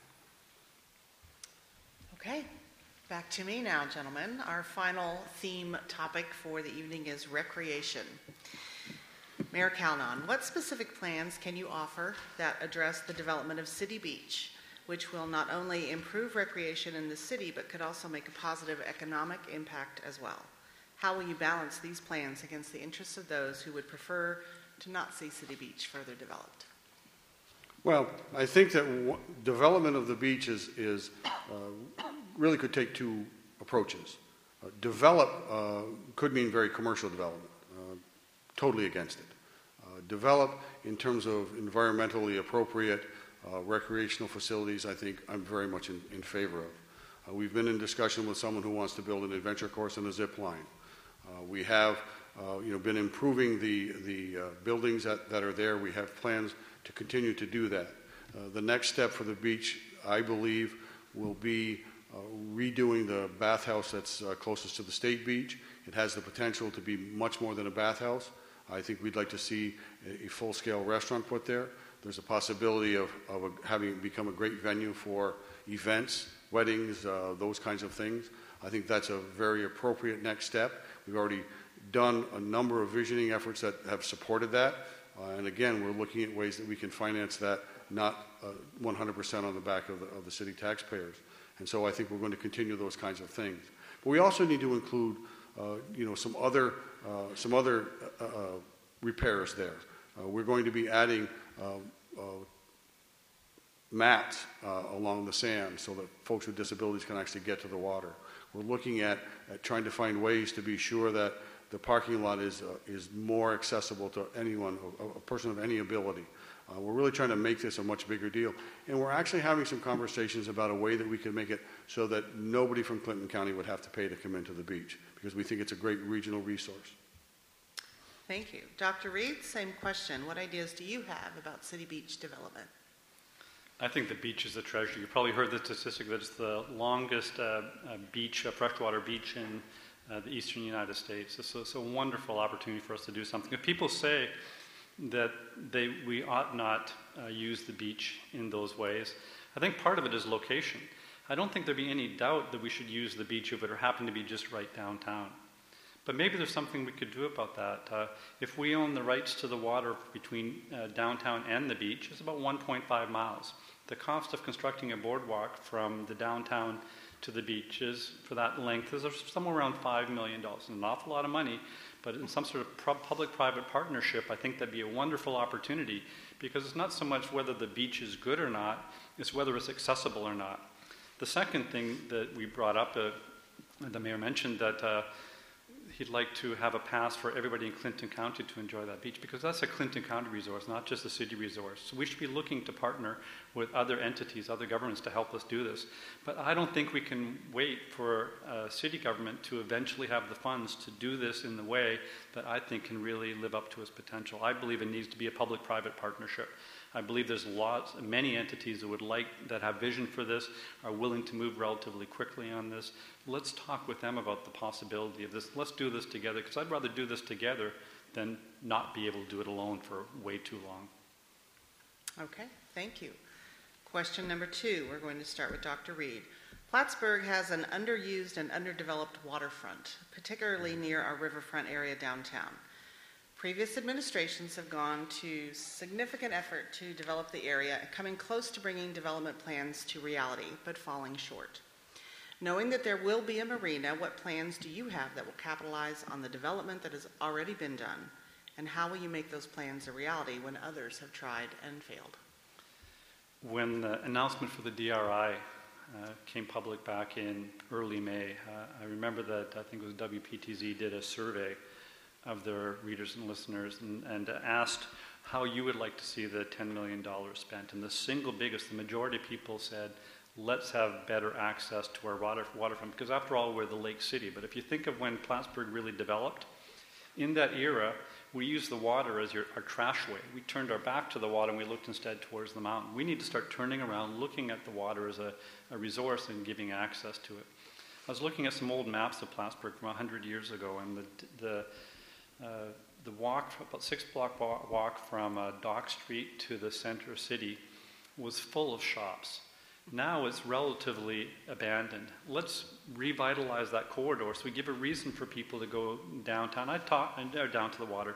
Okay, back to me now, gentlemen. Our final theme topic for the evening is recreation. Mayor Calnon, what specific plans can you offer that address the development of City Beach, which will not only improve recreation in the city, but could also make a positive economic impact as well? How will you balance these plans against the interests of those who would prefer to not see City Beach further developed? Well, I think that w- development of the beach is, is uh, really could take two approaches. Uh, develop uh, could mean very commercial development, uh, totally against it. Uh, develop in terms of environmentally appropriate uh, recreational facilities, I think I'm very much in, in favor of. Uh, we've been in discussion with someone who wants to build an adventure course and a zip line. Uh, we have uh, you know, been improving the, the uh, buildings that, that are there. We have plans to continue to do that. Uh, the next step for the beach, I believe, will be uh, redoing the bathhouse that's uh, closest to the state beach. It has the potential to be much more than a bathhouse. I think we'd like to see a, a full-scale restaurant put there. There's a possibility of, of a, having it become a great venue for events, weddings, uh, those kinds of things. I think that's a very appropriate next step. We've already done a number of visioning efforts that have supported that. Uh, and again, we're looking at ways that we can finance that, not uh, one hundred percent on the back of the, of the city taxpayers. And so I think we're going to continue those kinds of things. But we also need to include, uh, you know, some other, uh, some other uh, uh, repairs there. Uh, we're going to be adding uh, uh, mats uh, along the sand so that folks with disabilities can actually get to the water. We're looking at, at trying to find ways to be sure that the parking lot is, uh, is more accessible to anyone, a, a person of any ability. Uh, we're really trying to make this a much bigger deal. And we're actually having some conversations about a way that we can make it so that nobody from Clinton County would have to pay to come into the beach, because we think it's a great regional resource. Thank you. Doctor Reed, same question. What ideas do you have about City Beach development? I think the beach is a treasure. You probably heard the statistic that it's the longest uh, uh, beach, uh, freshwater beach in uh, the eastern United States. It's, it's a wonderful opportunity for us to do something. If people say that they, we ought not uh, use the beach in those ways, I think part of it is location. I don't think there'd be any doubt that we should use the beach if it happened to be just right downtown. But maybe there's something we could do about that. Uh, if we own the rights to the water between uh, downtown and the beach, it's about one point five miles. The cost of constructing a boardwalk from the downtown to the beach is, for that length, is somewhere around five million dollars. An awful lot of money, but in some sort of pro- public-private partnership, I think that'd be a wonderful opportunity, because it's not so much whether the beach is good or not, it's whether it's accessible or not. The second thing that we brought up, uh, the mayor mentioned that uh, he'd like to have a pass for everybody in Clinton County to enjoy that beach, because that's a Clinton County resource, not just a city resource. So we should be looking to partner with other entities, other governments to help us do this. But I don't think we can wait for uh, city government to eventually have the funds to do this in the way that I think can really live up to its potential. I believe it needs to be a public-private partnership. I believe there's lots, many entities that would like, that have vision for this, are willing to move relatively quickly on this. Let's talk with them about the possibility of this. Let's do this together, because I'd rather do this together than not be able to do it alone for way too long. Okay, thank you. Question number two, we're going to start with Doctor Reed. Plattsburgh has an underused and underdeveloped waterfront, particularly near our riverfront area downtown. Previous administrations have gone to significant effort to develop the area, coming close to bringing development plans to reality, but falling short. Knowing that there will be a marina, what plans do you have that will capitalize on the development that has already been done? And how will you make those plans a reality when others have tried and failed? When the announcement for the D R I uh, came public back in early May, uh, I remember that I think it was W P T Z did a survey of their readers and listeners and, and asked how you would like to see the ten million dollars spent. And the single biggest, the majority of people said, let's have better access to our water, waterfront, because after all, we're the lake city. But if you think of when Plattsburgh really developed, in that era, we used the water as your, our trashway. We turned our back to the water and we looked instead towards the mountain. We need to start turning around, looking at the water as a, a resource and giving access to it. I was looking at some old maps of Plattsburgh from one hundred years ago, and the, the Uh, the walk, about six block walk from uh, Dock Street to the center city was full of shops. Now it's relatively abandoned. Let's revitalize that corridor so we give a reason for people to go downtown. I talk, or down to the water.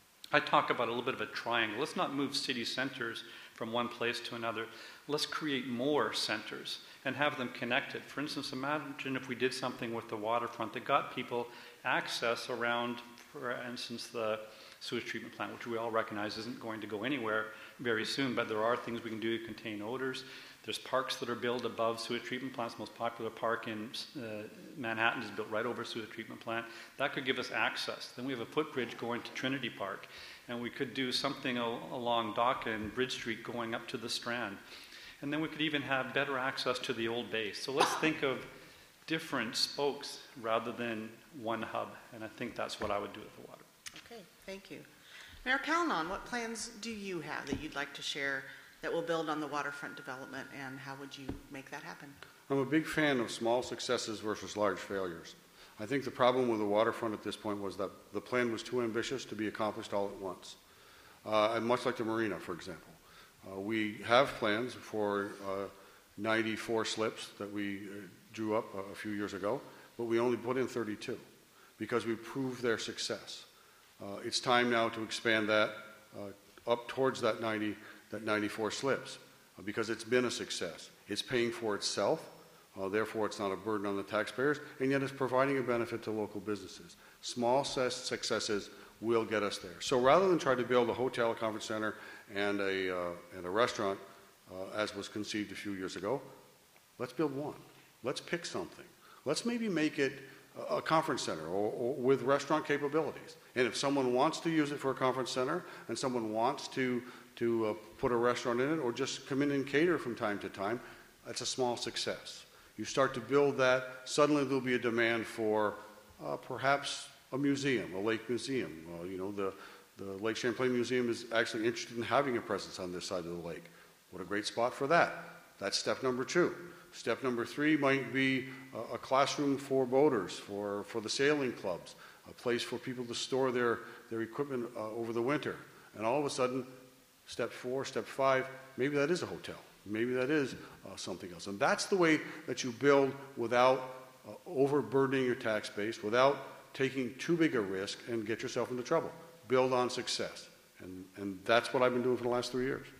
I talk about a little bit of a triangle. Let's not move city centers from one place to another. Let's create more centers and have them connected. For instance, imagine if we did something with the waterfront that got people access around, for instance, the sewage treatment plant, which we all recognize isn't going to go anywhere very soon, but there are things we can do to contain odors. There's parks that are built above sewage treatment plants. The most popular park in uh, Manhattan is built right over a sewage treatment plant. That could give us access. Then we have a footbridge going to Trinity Park, and we could do something al- along Dock and Bridge Street going up to the Strand. And then we could even have better access to the old base. So let's think of different spokes rather than one hub, and I think that's what I would do with the water. Okay, thank you. Mayor Callanan, what plans do you have that you'd like to share that will build on the waterfront development, and how would you make that happen? I'm a big fan of small successes versus large failures. I think the problem with the waterfront at this point was that the plan was too ambitious to be accomplished all at once. Uh, and much like the marina, for example. Uh, we have plans for uh, ninety-four slips that we uh, drew up a, a few years ago, but we only put in thirty-two because we proved their success. Uh, it's time now to expand that uh, up towards that ninety, that ninety-four slips uh, because it's been a success. It's paying for itself, uh, therefore it's not a burden on the taxpayers, and yet it's providing a benefit to local businesses. Small successes will get us there. So rather than try to build a hotel, a conference center, and a, uh, and a restaurant, uh, as was conceived a few years ago, let's build one. Let's pick something. Let's maybe make it a, a conference center or, or with restaurant capabilities. And if someone wants to use it for a conference center and someone wants to, to uh, put a restaurant in it or just come in and cater from time to time, that's a small success. You start to build that, suddenly there'll be a demand for uh, perhaps a museum, a lake museum. Uh, you know, the, the Lake Champlain Museum is actually interested in having a presence on this side of the lake. What a great spot for that. That's step number two. Step number three might be a, a classroom for boaters, for, for the sailing clubs, a place for people to store their, their equipment uh, over the winter. And all of a sudden, step four, step five, maybe that is a hotel. Maybe that is uh, something else. And that's the way that you build without uh, overburdening your tax base, without taking too big a risk and get yourself into trouble. Build on success. And, and that's what I've been doing for the last three years.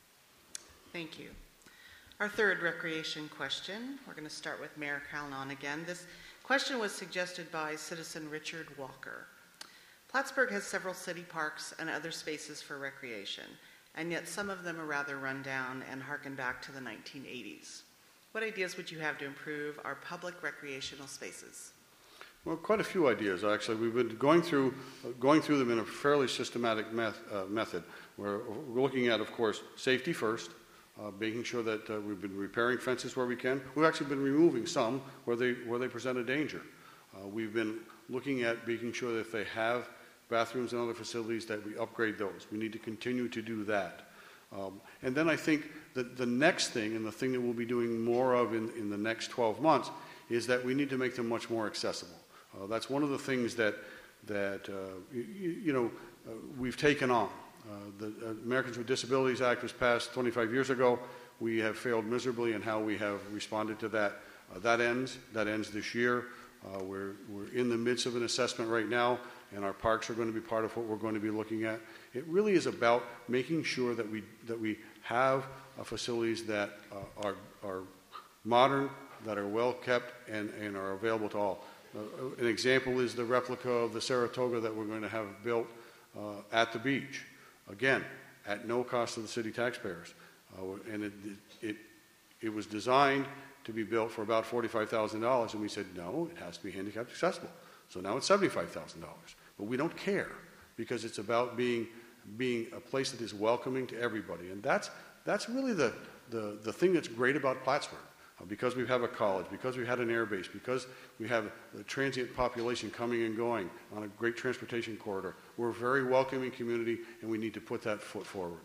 Thank you. Our third recreation question, we're going to start with Mayor Callanan again. This question was suggested by citizen Richard Walker. Plattsburgh has several city parks and other spaces for recreation, and yet some of them are rather run down and harken back to the nineteen eighties. What ideas would you have to improve our public recreational spaces? Well, quite a few ideas, actually. We've been going through, uh, going through them in a fairly systematic meth, uh, method. We're, we're looking at, of course, safety first, uh, making sure that uh, we've been repairing fences where we can. We've actually been removing some where they, where they present a danger. Uh, we've been looking at making sure that if they have bathrooms and other facilities that we upgrade those. We need to continue to do that. Um, and then I think that the next thing, and the thing that we'll be doing more of in, in the next twelve months, is that we need to make them much more accessible. Uh, that's one of the things that, that uh, you, you know, uh, we've taken on. Uh, the uh, Americans with Disabilities Act was passed twenty-five years ago. We have failed miserably in how we have responded to that. Uh, that ends. That ends this year. Uh, we're, we're in the midst of an assessment right now, and our parks are going to be part of what we're going to be looking at. It really is about making sure that we, that we have uh, facilities that uh, are, are modern, that are well kept, and, and are available to all. Uh, an example is the replica of the Saratoga that we're going to have built uh, at the beach. Again, at no cost to the city taxpayers. Uh, and it, it, it was designed to be built for about forty-five thousand dollars, and we said, no, it has to be handicapped accessible. So now it's seventy-five thousand dollars. But we don't care, because it's about being, being a place that is welcoming to everybody. And that's, that's really the, the, the thing that's great about Plattsburgh. Uh, because we have a college, because we had an air base, because we have the transient population coming and going on a great transportation corridor. We're a very welcoming community, and we need to put that foot forward.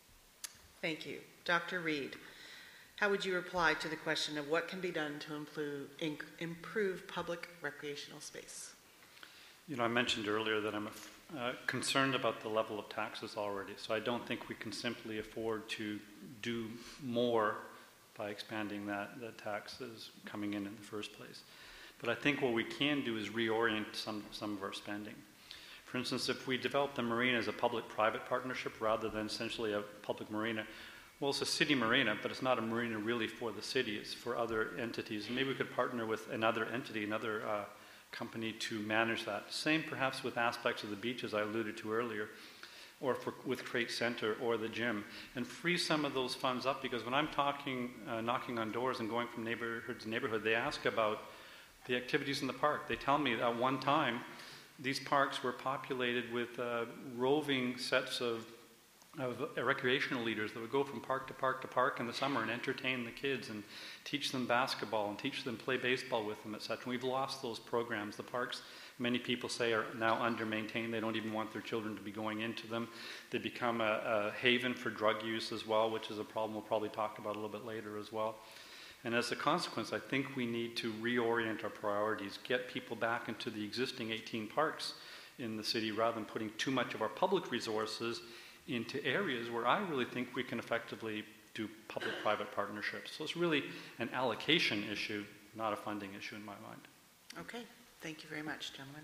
Thank you. Doctor Reed, how would you reply to the question of what can be done to improve, improve public recreational space? You know, I mentioned earlier that I'm uh, concerned about the level of taxes already, so I don't think we can simply afford to do more by expanding that, the taxes coming in in the first place. But I think what we can do is reorient some, some of our spending. For instance, if we develop the marina as a public-private partnership rather than essentially a public marina, well, it's a city marina, but it's not a marina really for the city, it's for other entities. And maybe we could partner with another entity, another uh, company to manage that. Same perhaps with aspects of the beaches I alluded to earlier, or for, with Crate Center or the gym, and free some of those funds up, because when I'm talking, uh, knocking on doors and going from neighborhood to neighborhood, they ask about the activities in the park. They tell me at one time, these parks were populated with uh, roving sets of, of uh, recreational leaders that would go from park to park to park in the summer and entertain the kids and teach them basketball and teach them play baseball with them, et cetera. We've lost those programs. The parks, many people say, are now under-maintained. They don't even want their children to be going into them. They become a, a haven for drug use as well, which is a problem we'll probably talk about a little bit later as well. And as a consequence, I think we need to reorient our priorities, get people back into the existing eighteen parks in the city rather than putting too much of our public resources into areas where I really think we can effectively do public-private partnerships. So it's really an allocation issue, not a funding issue in my mind. Okay. Thank you very much, gentlemen.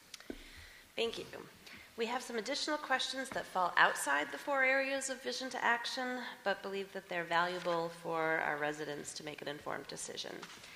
Thank you. We have some additional questions that fall outside the four areas of vision to action, but believe that they're valuable for our residents to make an informed decision.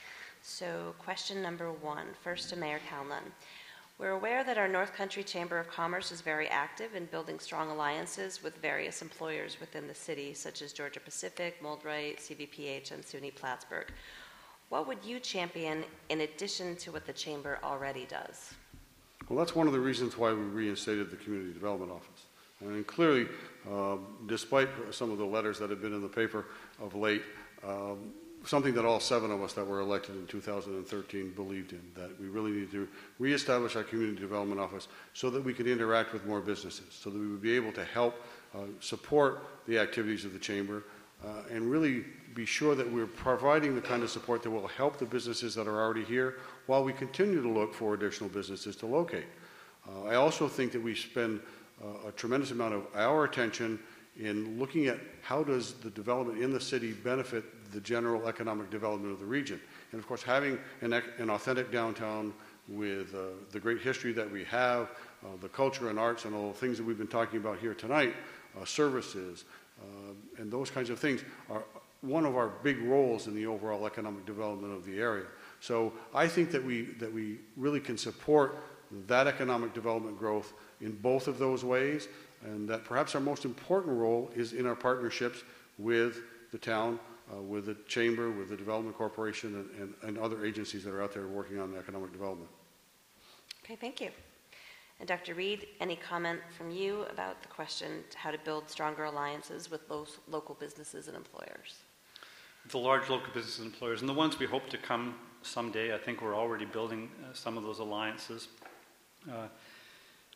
So question number one, first to Mayor Calnan. We're aware that our North Country Chamber of Commerce is very active in building strong alliances with various employers within the city, such as Georgia Pacific, Moldrite, C V P H, and SUNY Plattsburgh. What would you champion in addition to what the Chamber already does? Well, that's one of the reasons why we reinstated the Community Development Office. And clearly, um, despite some of the letters that have been in the paper of late, um, something that all seven of us that were elected in two thousand thirteen believed in, that we really need to reestablish our Community Development Office so that we could interact with more businesses, so that we would be able to help uh, support the activities of the Chamber, uh, and really be sure that we're providing the kind of support that will help the businesses that are already here while we continue to look for additional businesses to locate. Uh, I also think that we spend uh, a tremendous amount of our attention in looking at how does the development in the city benefit the general economic development of the region. And of course, having an, an authentic downtown with uh, the great history that we have, uh, the culture and arts and all the things that we've been talking about here tonight, uh, services, uh, and those kinds of things are one of our big roles in the overall economic development of the area. So I think that we, that we really can support that economic development growth in both of those ways, and that perhaps our most important role is in our partnerships with the town, uh, with the Chamber, with the Development Corporation, and, and, and other agencies that are out there working on economic development. Okay, thank you. And Doctor Reed, any comment from you about the question how to build stronger alliances with those local businesses and employers? The large local business employers, and the ones we hope to come someday. I think we're already building uh, some of those alliances. Uh,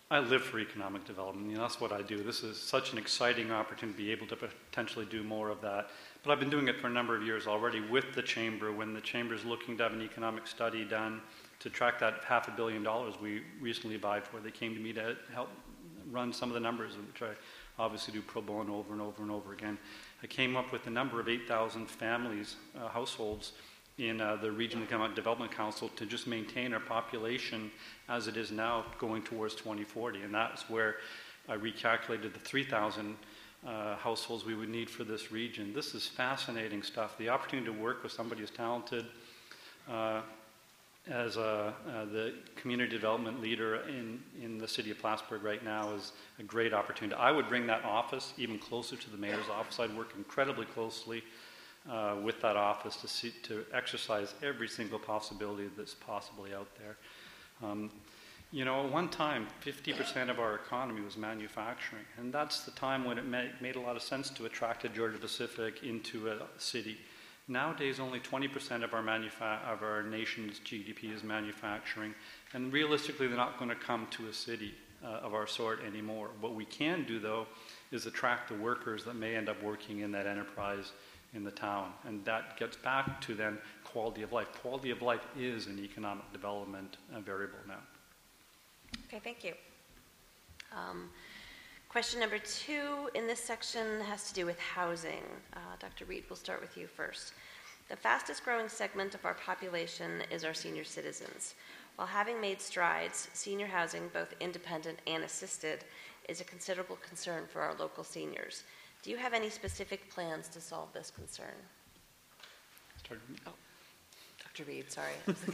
I live for economic development. You know, that's what I do. This is such an exciting opportunity to be able to potentially do more of that. But I've been doing it for a number of years already with the Chamber. When the Chamber is looking to have an economic study done to track that half a billion dollars we recently applied for, they came to me to help run some of the numbers, which I obviously do pro bono over and over and over again. I came up with a number of eight thousand families, uh, households, in uh, the Regional Economic Development Council to just maintain our population as it is now going towards twenty forty. And that's where I recalculated the three thousand uh, households we would need for this region. This is fascinating stuff. The opportunity to work with somebody as talented uh, as a, uh, the community development leader in, in the city of Plattsburgh right now is a great opportunity. I would bring that office even closer to the mayor's office. I'd work incredibly closely Uh, with that office to see, to exercise every single possibility that's possibly out there. Um, you know, at one time, fifty percent of our economy was manufacturing, and that's the time when it made, made a lot of sense to attract a Georgia Pacific into a city. Nowadays, only twenty percent of our manufa- of our nation's G D P is manufacturing, and realistically, they're not going to come to a city uh, of our sort anymore. What we can do, though, is attract the workers that may end up working in that enterprise in the town, and that gets back to then quality of life. Quality of life is an economic development uh, variable now. Okay, thank you. Um, question number two in this section has to do with housing. Uh, Doctor Reed, we'll start with you first. The fastest growing segment of our population is our senior citizens. While having made strides, senior housing, both independent and assisted, is a considerable concern for our local seniors. Do you have any specific plans to solve this concern? Start. Oh, Doctor Reed, sorry.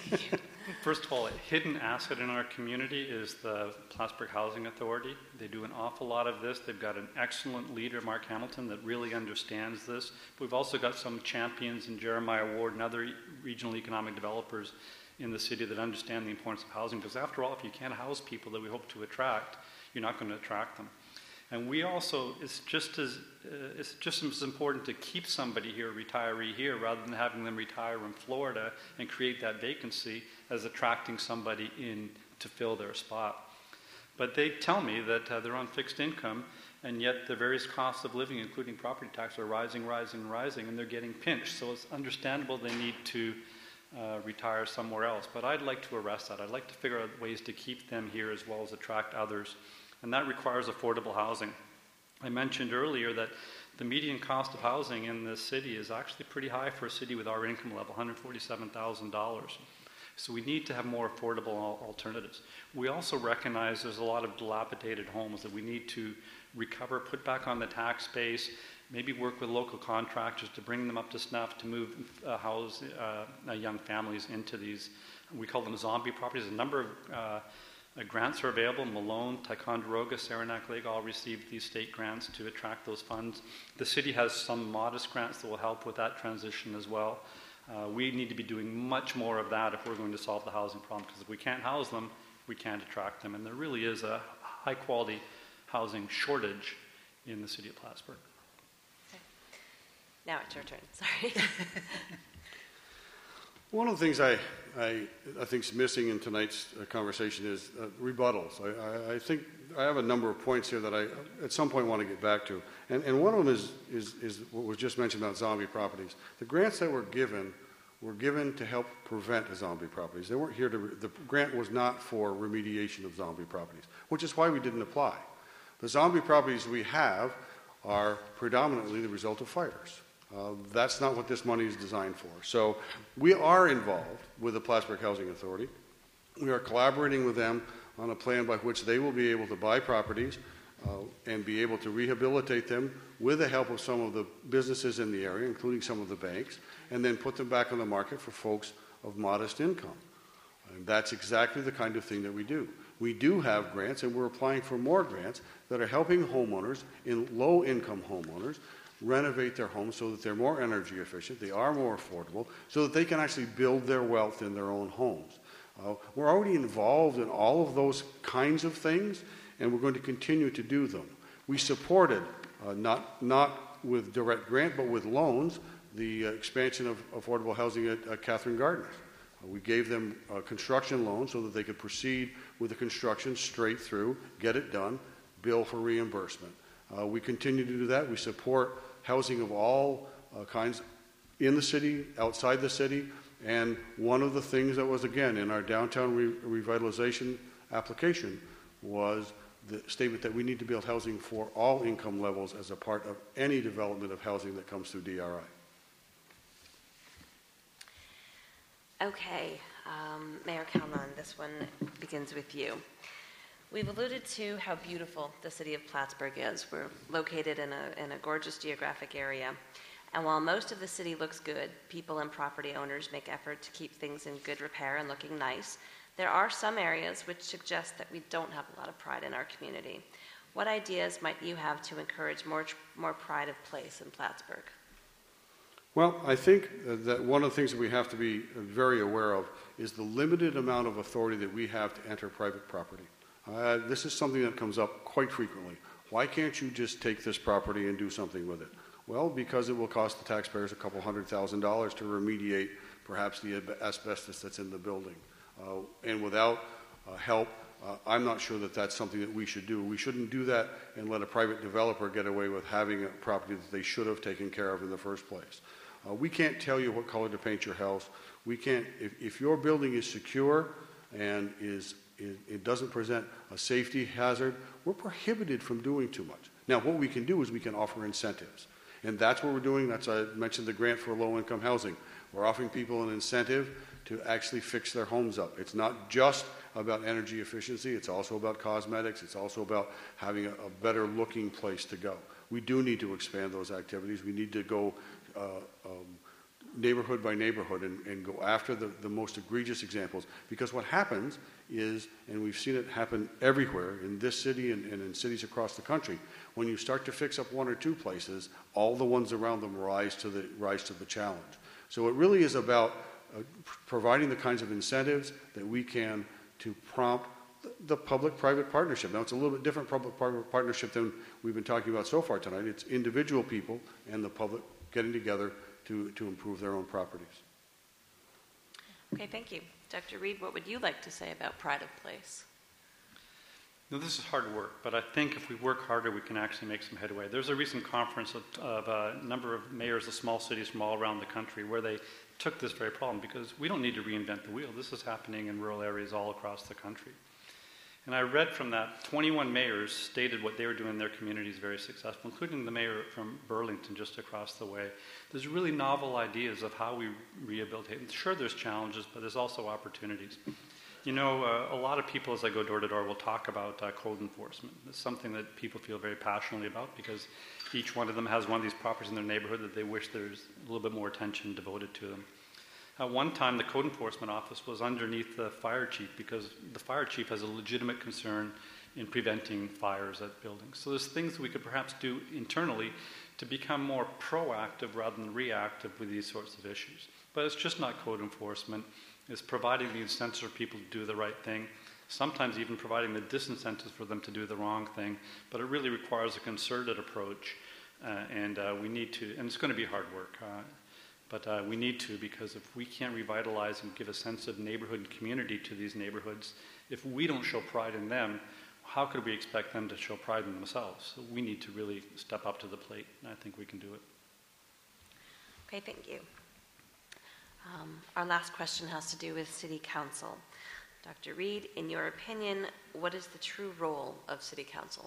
First of all, a hidden asset in our community is the Plattsburgh Housing Authority. They do an awful lot of this. They've got an excellent leader, Mark Hamilton, that really understands this. We've also got some champions in Jeremiah Ward and other regional economic developers in the city that understand the importance of housing, because after all, if you can't house people that we hope to attract, you're not going to attract them. And we also, it's just as uh, it's just as important to keep somebody here, a retiree here, rather than having them retire in Florida and create that vacancy, as attracting somebody in to fill their spot. But they tell me that uh, they're on fixed income, and yet the various costs of living, including property tax, are rising, rising, rising, and they're getting pinched. So it's understandable they need to uh, retire somewhere else. But I'd like to arrest that. I'd like to figure out ways to keep them here as well as attract others. And that requires affordable housing. I mentioned earlier that the median cost of housing in this city is actually pretty high for a city with our income level, one hundred forty-seven thousand dollars. So we need to have more affordable alternatives. We also recognize there's a lot of dilapidated homes that we need to recover, put back on the tax base, maybe work with local contractors to bring them up to snuff to move uh, house uh, young families into these, we call them zombie properties. A number of uh, Uh, grants are available. Malone, Ticonderoga, Saranac Lake all received these state grants to attract those funds. The city has some modest grants that will help with that transition as well. Uh, we need to be doing much more of that if we're going to solve the housing problem, because if we can't house them, we can't attract them. And there really is a high-quality housing shortage in the city of Plattsburgh. Okay. Now it's your turn. Sorry. One of the things I, I, I think is missing in tonight's uh, conversation is uh, rebuttals. I, I, I think I have a number of points here that I at some point want to get back to. And, and one of them is, is, is what was just mentioned about zombie properties. The grants that were given were given to help prevent zombie properties. They weren't here to, re- the grant was not for remediation of zombie properties, which is why we didn't apply. The zombie properties we have are predominantly the result of fires. Uh, that's not what this money is designed for. So we are involved with the Plattsburgh Housing Authority. We are collaborating with them on a plan by which they will be able to buy properties uh, and be able to rehabilitate them with the help of some of the businesses in the area, including some of the banks, and then put them back on the market for folks of modest income. And that's exactly the kind of thing that we do. We do have grants, and we're applying for more grants that are helping homeowners, in low-income homeowners, renovate their homes so that they're more energy efficient, they are more affordable, so that they can actually build their wealth in their own homes. Uh, we're already involved in all of those kinds of things, and we're going to continue to do them. We supported, uh, not, not with direct grant, but with loans, the uh, expansion of affordable housing at uh, Catherine Gardner. Uh, we gave them a construction loan so that they could proceed with the construction straight through, get it done, bill for reimbursement. Uh, we continue to do that. We support housing of all uh, kinds in the city, outside the city, and one of the things that was, again, in our downtown re- revitalization application was the statement that we need to build housing for all income levels as a part of any development of housing that comes through D R I. Okay, um, Mayor Calnan, this one begins with you. We've alluded to how beautiful the city of Plattsburgh is. We're located in a, in a gorgeous geographic area. And while most of the city looks good, people and property owners make effort to keep things in good repair and looking nice, there are some areas which suggest that we don't have a lot of pride in our community. What ideas might you have to encourage more, more pride of place in Plattsburgh? Well, I think that one of the things that we have to be very aware of is the limited amount of authority that we have to enter private property. Uh, this is something that comes up quite frequently. Why can't you just take this property and do something with it? Well, because it will cost the taxpayers a couple hundred thousand dollars to remediate perhaps the asbestos that's in the building. Uh, and without uh, help, uh, I'm not sure that that's something that we should do. We shouldn't do that and let a private developer get away with having a property that they should have taken care of in the first place. Uh, we can't tell you what color to paint your house. We can't, if, if your building is secure and is, is it doesn't present a safety hazard, we're prohibited from doing too much. Now, what we can do is we can offer incentives. And that's what we're doing. That's, I mentioned the grant for low-income housing. We're offering people an incentive to actually fix their homes up. It's not just about energy efficiency. It's also about cosmetics. It's also about having a, a better-looking place to go. We do need to expand those activities. We need to go uh, um, neighborhood by neighborhood and, and go after the, the most egregious examples. Because what happens is, and we've seen it happen everywhere in this city and, and in cities across the country, when you start to fix up one or two places, all the ones around them rise to the, rise to the challenge. So it really is about uh, providing the kinds of incentives that we can to prompt the, the public-private partnership. Now, it's a little bit different public-private partnership than we've been talking about so far tonight. It's individual people and the public getting together to, to improve their own properties. Okay, thank you. Doctor Reed, what would you like to say about pride of place? Now, this is hard work, but I think if we work harder, we can actually make some headway. There's a recent conference of, of a number of mayors of small cities from all around the country where they took this very problem, because we don't need to reinvent the wheel. This is happening in rural areas all across the country. And I read from that, twenty-one mayors stated what they were doing in their communities very successful, including the mayor from Burlington just across the way. There's really novel ideas of how we rehabilitate. And sure, there's challenges, but there's also opportunities. You know, uh, a lot of people, as I go door to door, will talk about uh, code enforcement. It's something that people feel very passionately about, because each one of them has one of these properties in their neighborhood that they wish there's a little bit more attention devoted to them. At one time, the code enforcement office was underneath the fire chief, because the fire chief has a legitimate concern in preventing fires at buildings. So there's things we could perhaps do internally to become more proactive rather than reactive with these sorts of issues. But it's just not code enforcement. It's providing the incentives for people to do the right thing, sometimes even providing the disincentives for them to do the wrong thing. But it really requires a concerted approach, uh, and uh, we need to, and it's going to be hard work. Uh, But uh, we need to, because if we can't revitalize and give a sense of neighborhood and community to these neighborhoods, if we don't show pride in them, how could we expect them to show pride in themselves? So we need to really step up to the plate, and I think we can do it. Okay, thank you. Um, our last question has to do with City Council. Doctor Reed, in your opinion, what is the true role of City Council?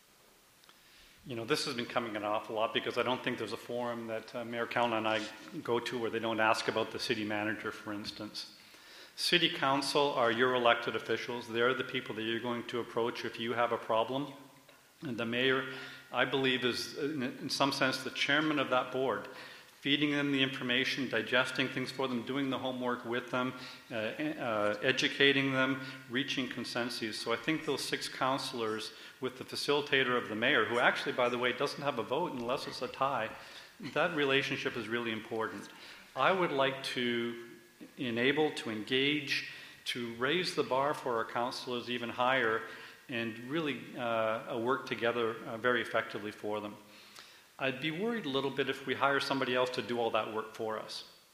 You know, this has been coming an awful lot, because I don't think there's a forum that uh, Mayor Calnan and I go to where they don't ask about the city manager, for instance. City council are your elected officials. They're the people that you're going to approach if you have a problem. And the mayor, I believe, is in, in some sense the chairman of that board, feeding them the information, digesting things for them, doing the homework with them, uh, uh, educating them, reaching consensus. So I think those six councilors, with the facilitator of the mayor, who actually, by the way, doesn't have a vote unless it's a tie, that relationship is really important. I would like to enable, to engage, to raise the bar for our councilors even higher, and really uh, work together uh, very effectively for them. I'd be worried a little bit if we hire somebody else to do all that work for us.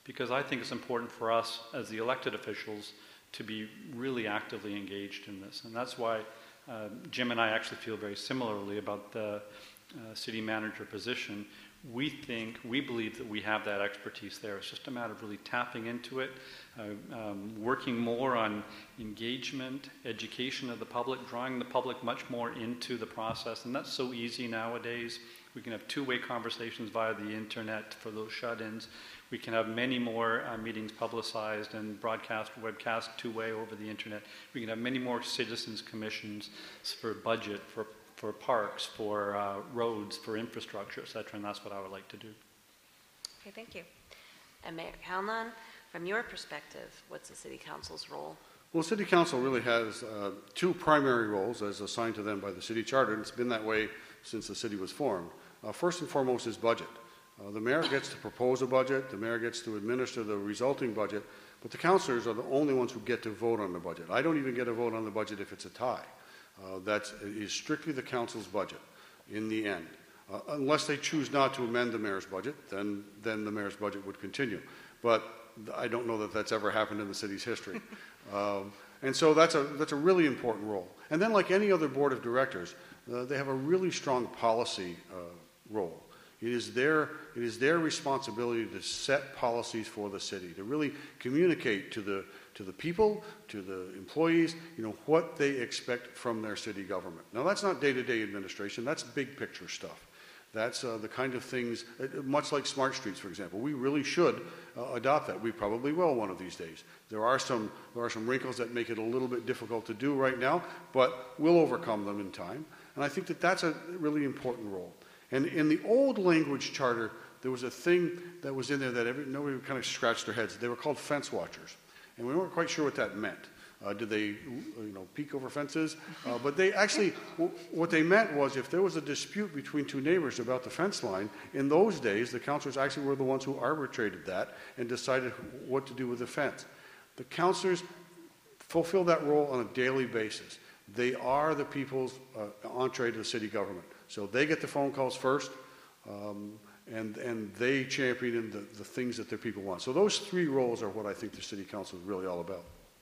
because I think it's important for us as the elected officials to be really actively engaged in this. And that's why uh, Jim and I actually feel very similarly about the uh, city manager position. We think, we believe that we have that expertise there. It's just a matter of really tapping into it, uh, um, working more on engagement, education of the public, drawing the public much more into the process. And that's so easy nowadays. We can have two-way conversations via the internet for those shut-ins. We can have many more uh, meetings publicized and broadcast, webcast two-way over the internet. We can have many more citizens' commissions for budget, for for parks, for uh, roads, for infrastructure, et cetera, and that's what I would like to do. Okay, thank you. And Mayor Calnan, from your perspective, what's the City Council's role? Well, City Council really has uh, two primary roles as assigned to them by the city charter, and it's been that way since the city was formed. Uh, first and foremost is budget. Uh, the mayor gets to propose a budget, the mayor gets to administer the resulting budget, but the councilors are the only ones who get to vote on the budget. I don't even get a vote on the budget if it's a tie. Uh, that is strictly the council's budget in the end. Uh, unless they choose not to amend the mayor's budget, then, then the mayor's budget would continue. But I don't know that that's ever happened in the city's history. um, and so that's a, that's a really important role. And then like any other board of directors, uh, they have a really strong policy uh, role. It is their, it is their responsibility to set policies for the city, to really communicate to the, to the people, to the employees, you know, what they expect from their city government. Now, that's not day-to-day administration. That's big picture stuff. That's uh, the kind of things, uh, much like smart streets, for example. We really should uh, adopt that. We probably will one of these days. There are some, there are some wrinkles that make it a little bit difficult to do right now, but we'll overcome them in time. And I think that that's a really important role. And in the old language charter, there was a thing that was in there that every, nobody kind of scratched their heads. They were called fence watchers. And we weren't quite sure what that meant. Uh, did they, you know, peek over fences? Uh, but they actually, w- what they meant was if there was a dispute between two neighbors about the fence line, in those days, the councilors actually were the ones who arbitrated that and decided what to do with the fence. The councilors fulfill that role on a daily basis. They are the people's uh, entree to the city government. So they get the phone calls first, um, and, and they champion the, the things that their people want. So those three roles are what I think the city council is really all about.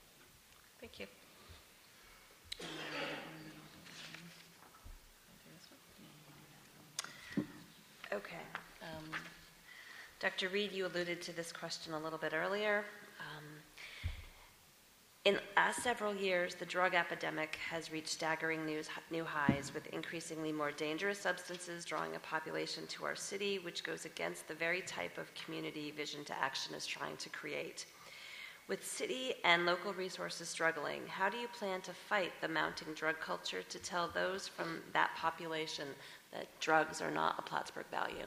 Thank you. Okay. Um, Doctor Reed, you alluded to this question a little bit earlier. Um, In the last several years, the drug epidemic has reached staggering news, new highs, with increasingly more dangerous substances drawing a population to our city, which goes against the very type of community Vision to Action is trying to create. With city and local resources struggling, how do you plan to fight the mounting drug culture to tell those from that population that drugs are not a Plattsburgh value?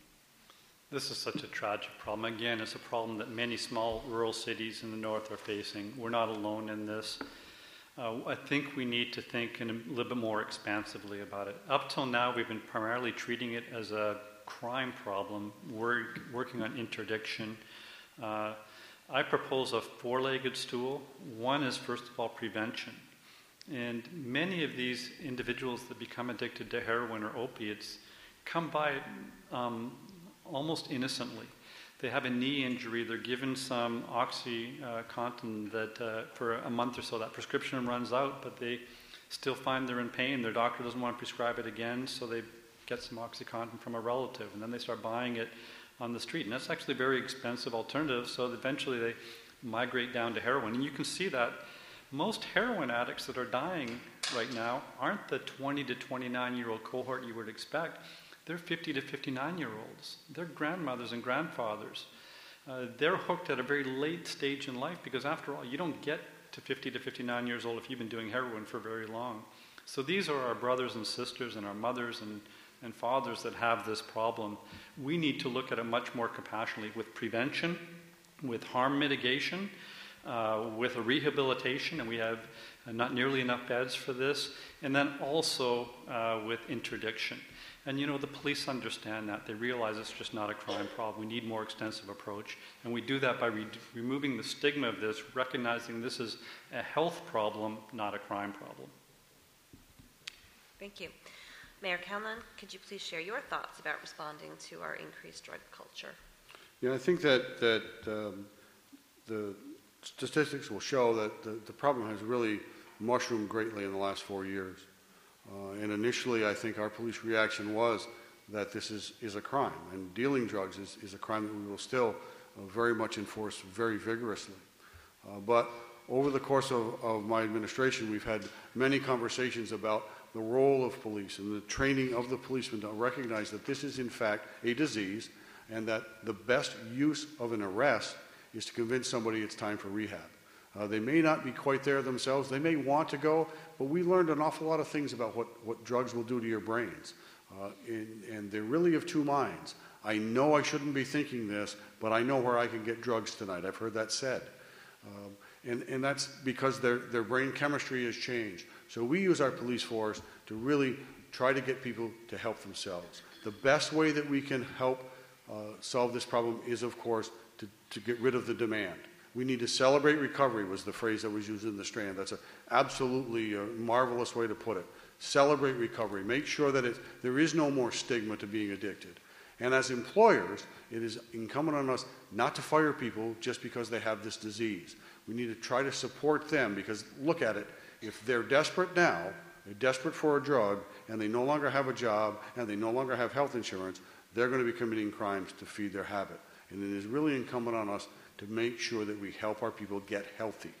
This is such a tragic problem. Again, it's a problem that many small rural cities in the north are facing. We're not alone in this. Uh, I think we need to think in a little bit more expansively about it. Up till now, we've been primarily treating it as a crime problem. We're working on interdiction. Uh, I propose a four-legged stool. One is, first of all, prevention. And many of these individuals that become addicted to heroin or opiates come by um, almost innocently. They have a knee injury, they're given some OxyContin that uh, for a month or so that prescription runs out, but they still find they're in pain. Their doctor doesn't want to prescribe it again, so they get some OxyContin from a relative, and then they start buying it on the street. And that's actually a very expensive alternative, so eventually they migrate down to heroin. And you can see that most heroin addicts that are dying right now aren't the twenty to twenty-nine-year-old cohort you would expect. They're fifty to fifty-nine-year-olds. They're grandmothers and grandfathers. Uh, they're hooked at a very late stage in life because, after all, you don't get to fifty to fifty-nine years old if you've been doing heroin for very long. So these are our brothers and sisters and our mothers and, and fathers that have this problem. We need to look at it much more compassionately with prevention, with harm mitigation, uh, with a rehabilitation, and we have uh, not nearly enough beds for this, and then also uh, with interdiction. And, you know, the police understand that. They realize it's just not a crime problem. We need more extensive approach. And we do that by re- removing the stigma of this, recognizing this is a health problem, not a crime problem. Thank you. Mayor Calnan, could you please share your thoughts about responding to our increased drug culture? Yeah, I think that, that um, the statistics will show that the, the problem has really mushroomed greatly in the last four years. Uh, and initially, I think our police reaction was that this is, is a crime, and dealing drugs is, is a crime that we will still uh, very much enforce very vigorously. Uh, but over the course of, of my administration, we've had many conversations about the role of police and the training of the policemen to recognize that this is in fact a disease, and that the best use of an arrest is to convince somebody it's time for rehab. Uh, they may not be quite there themselves. They may want to go, but we learned an awful lot of things about what, what drugs will do to your brains. Uh, and, and they're really of two minds. I know I shouldn't be thinking this, but I know where I can get drugs tonight. I've heard that said. Um, and, and that's because their, their brain chemistry has changed. So we use our police force to really try to get people to help themselves. The best way that we can help uh, solve this problem is, of course, to, to get rid of the demand. We need to celebrate recovery was the phrase that was used in the Strand. That's an absolutely uh, marvelous way to put it. Celebrate recovery. Make sure that it, there is no more stigma to being addicted. And as employers, it is incumbent on us not to fire people just because they have this disease. We need to try to support them, because look at it. If they're desperate now, they're desperate for a drug, and they no longer have a job, and they no longer have health insurance, they're going to be committing crimes to feed their habit. And it is really incumbent on us to make sure that we help our people get healthy.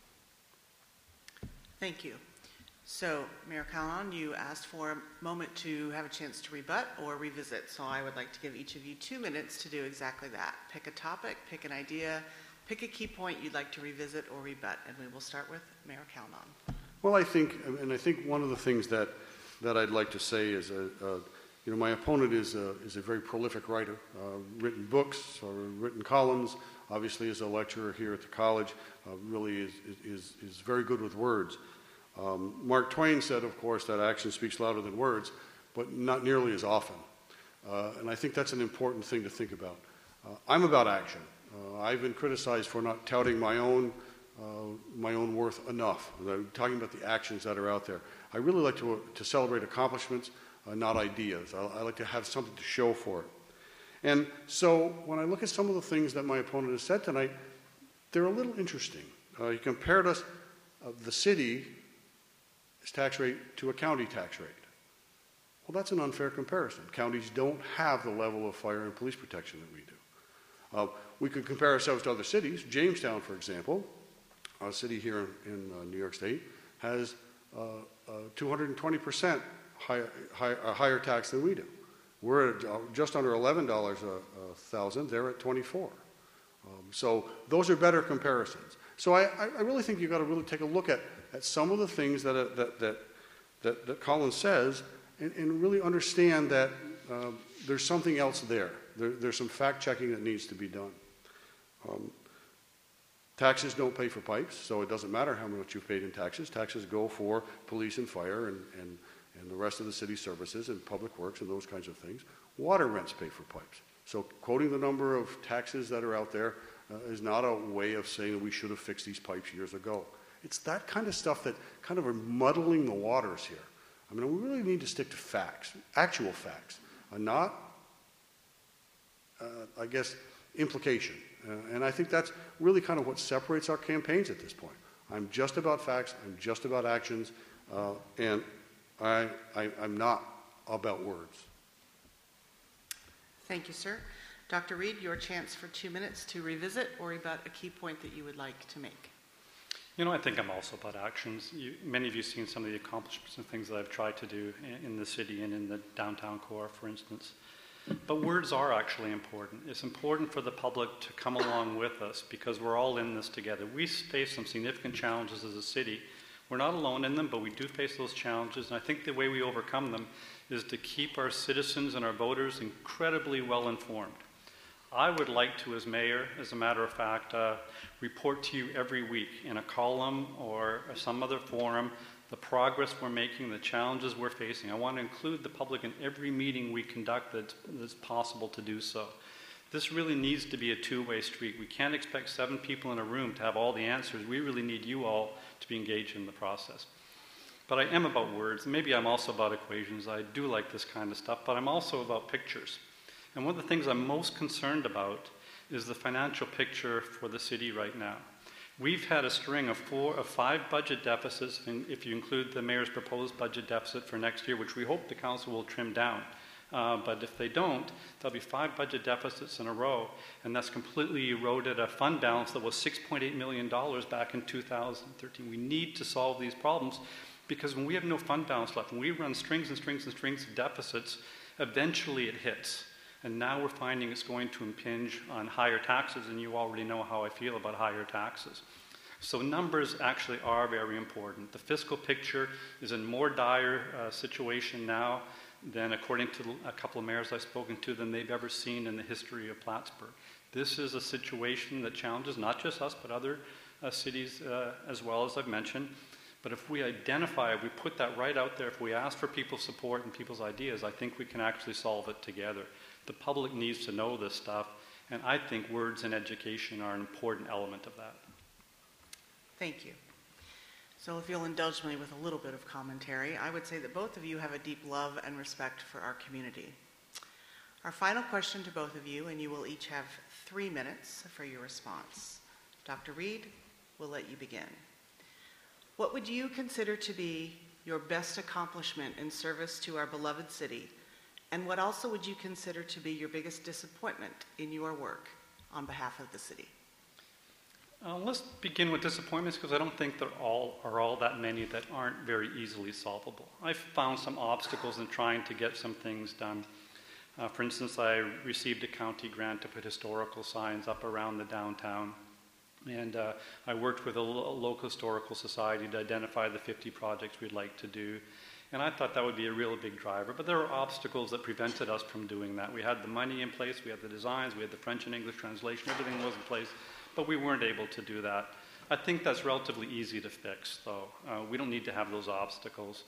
Thank you. So, Mayor Callahan, you asked for a moment to have a chance to rebut or revisit. So I would like to give each of you two minutes to do exactly that. Pick a topic, pick an idea, pick a key point you'd like to revisit or rebut. And we will start with Mayor Callahan. Well, I think, and I think one of the things that, that I'd like to say is, a, a, you know, my opponent is a, is a very prolific writer, uh, written books or written columns. Obviously, as a lecturer here at the college, uh, really is, is, is very good with words. Um, Mark Twain said, of course, that action speaks louder than words, but not nearly as often. Uh, and I think that's an important thing to think about. Uh, I'm about action. Uh, I've been criticized for not touting my own, uh, my own worth enough. I'm talking about the actions that are out there. I really like to, uh, to celebrate accomplishments, uh, not ideas. I, I like to have something to show for it. And so when I look at some of the things that my opponent has said tonight, they're a little interesting. Uh, he compared us, uh, the city's tax rate to a county tax rate. Well, that's an unfair comparison. Counties don't have the level of fire and police protection that we do. Uh, we could compare ourselves to other cities. Jamestown, for example, a city here in, in uh, New York State, has uh, uh, two hundred twenty percent higher, higher, uh, higher tax than we do. We're at uh, just under eleven dollars a, a thousand. They're at twenty-four. Um, so those are better comparisons. So I, I really think you've got to really take a look at, at some of the things that, uh, that, that, that, that Colin says, and, and really understand that uh, there's something else there. there. There's some fact-checking that needs to be done. Um, taxes don't pay for pipes, so it doesn't matter how much you've paid in taxes. Taxes go for police and fire and, and and the rest of the city services and public works and those kinds of things. Water rents pay for pipes. So quoting the number of taxes that are out there uh, is not a way of saying that we should have fixed these pipes years ago. It's that kind of stuff that kind of are muddling the waters here. I mean, we really need to stick to facts, actual facts, and not, uh, I guess, implication. Uh, and I think that's really kind of what separates our campaigns at this point. I'm just about facts, I'm just about actions, uh, and I, I, I'm not about words. Thank you, sir. Doctor Reed, your chance for two minutes to revisit or rebut a key point that you would like to make. You know, I think I'm also about actions. You, many of you have seen some of the accomplishments and things that I've tried to do in, in the city and in the downtown core, for instance. But words are actually important. It's important for the public to come along with us because we're all in this together. We face some significant challenges as a city. We're not alone in them, but we do face those challenges, and I think the way we overcome them is to keep our citizens and our voters incredibly well informed. I would like to, as mayor, as a matter of fact, uh, report to you every week in a column or some other forum the progress we're making, the challenges we're facing. I want to include the public in every meeting we conduct that's, that's possible to do so. This really needs to be a two-way street. We can't expect seven people in a room to have all the answers. We really need you all to be engaged in the process. But I am about words. Maybe I'm also about equations. I do like this kind of stuff, but I'm also about pictures. And one of the things I'm most concerned about is the financial picture for the city right now. We've had a string of four of five budget deficits, if you include the mayor's proposed budget deficit for next year, which we hope the council will trim down. Uh, but if they don't, there'll be five budget deficits in a row, and that's completely eroded a fund balance that was six point eight million dollars back in two thousand thirteen. We need to solve these problems, because when we have no fund balance left, when we run strings and strings and strings of deficits, eventually it hits. And now we're finding it's going to impinge on higher taxes, and you already know how I feel about higher taxes. So numbers actually are very important. The fiscal picture is in more dire uh, situation now than, according to a couple of mayors I've spoken to, than they've ever seen in the history of Plattsburgh. This is a situation that challenges not just us, but other uh, cities uh, as well, as I've mentioned. But if we identify, if we put that right out there, if we ask for people's support and people's ideas, I think we can actually solve it together. The public needs to know this stuff, and I think words and education are an important element of that. Thank you. So if you'll indulge me with a little bit of commentary, I would say that both of you have a deep love and respect for our community. Our final question to both of you, and you will each have three minutes for your response. Doctor Reed, we'll let you begin. What would you consider to be your best accomplishment in service to our beloved city, and what also would you consider to be your biggest disappointment in your work on behalf of the city? Uh, let's begin with disappointments, because I don't think there all are all that many that aren't very easily solvable. I've found some obstacles in trying to get some things done. Uh, for instance, I received a county grant to put historical signs up around the downtown. And uh, I worked with a, lo- a local historical society to identify the fifty projects we'd like to do. And I thought that would be a real big driver. But there were obstacles that prevented us from doing that. We had the money in place, we had the designs, we had the French and English translation, everything was in place, but we weren't able to do that. I think that's relatively easy to fix, though. Uh, we don't need to have those obstacles.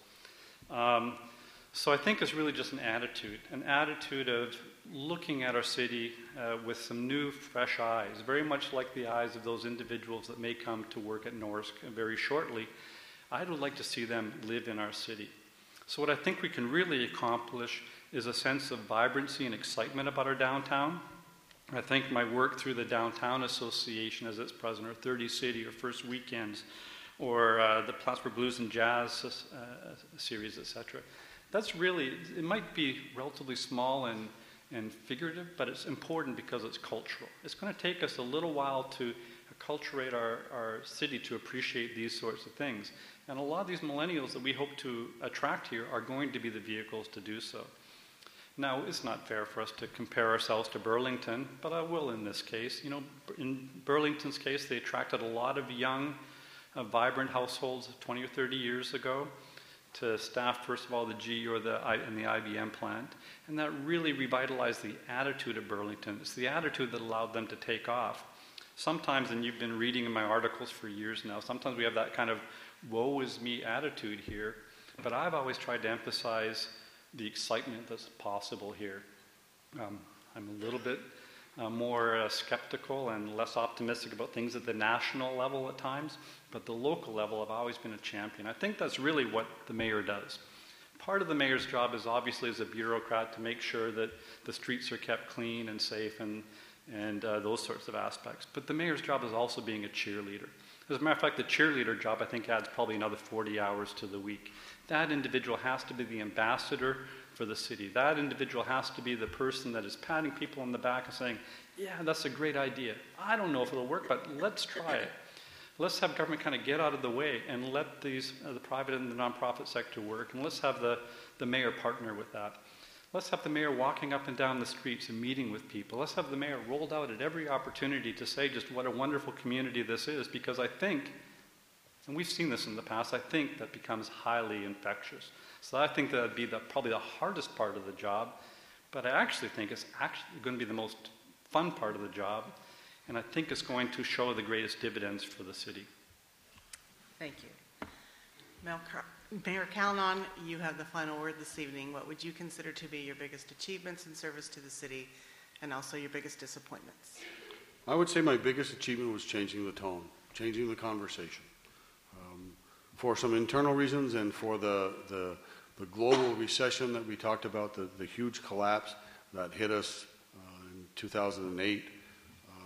Um, so I think it's really just an attitude, an attitude of looking at our city uh, with some new, fresh eyes, very much like the eyes of those individuals that may come to work at Norsk very shortly. I would like to see them live in our city. So what I think we can really accomplish is a sense of vibrancy and excitement about our downtown. I think my work through the Downtown Association as its president, or thirty City, or First Weekends, or uh, the Plattsburgh Blues and Jazz uh, series, et cetera. That's really, it might be relatively small and, and figurative, but it's important because it's cultural. It's going to take us a little while to acculturate our, our city to appreciate these sorts of things. And a lot of these millennials that we hope to attract here are going to be the vehicles to do so. Now, it's not fair for us to compare ourselves to Burlington, but I will in this case. You know, in Burlington's case, they attracted a lot of young, uh, vibrant households twenty or thirty years ago to staff, first of all, the G or the I, and the I B M plant. And that really revitalized the attitude of Burlington. It's the attitude that allowed them to take off. Sometimes, and you've been reading in my articles for years now, sometimes we have that kind of woe is me attitude here, but I've always tried to emphasize the excitement that's possible here. Um, I'm a little bit uh, more uh, skeptical and less optimistic about things at the national level at times, but the local level I've always been a champion. I think that's really what the mayor does. Part of the mayor's job is obviously as a bureaucrat to make sure that the streets are kept clean and safe and, and uh, those sorts of aspects. But the mayor's job is also being a cheerleader. As a matter of fact, the cheerleader job, I think, adds probably another forty hours to the week. That individual has to be the ambassador for the city. That individual has to be the person that is patting people on the back and saying, yeah, that's a great idea. I don't know if it'll work, but let's try it. Let's have government kind of get out of the way and let these, uh, the private and the nonprofit sector work, and let's have the, the mayor partner with that. Let's have the mayor walking up and down the streets and meeting with people. Let's have the mayor rolled out at every opportunity to say just what a wonderful community this is, because I think, and we've seen this in the past, I think that becomes highly infectious. So I think that would be the, probably the hardest part of the job, but I actually think it's actually going to be the most fun part of the job, and I think it's going to show the greatest dividends for the city. Thank you. Mel Car- Mayor Callanan, you have the final word this evening. What would you consider to be your biggest achievements in service to the city and also your biggest disappointments? I would say my biggest achievement was changing the tone, changing the conversation. Um, for some internal reasons and for the, the, the global recession that we talked about, the, the huge collapse that hit us uh, in two thousand eight, uh,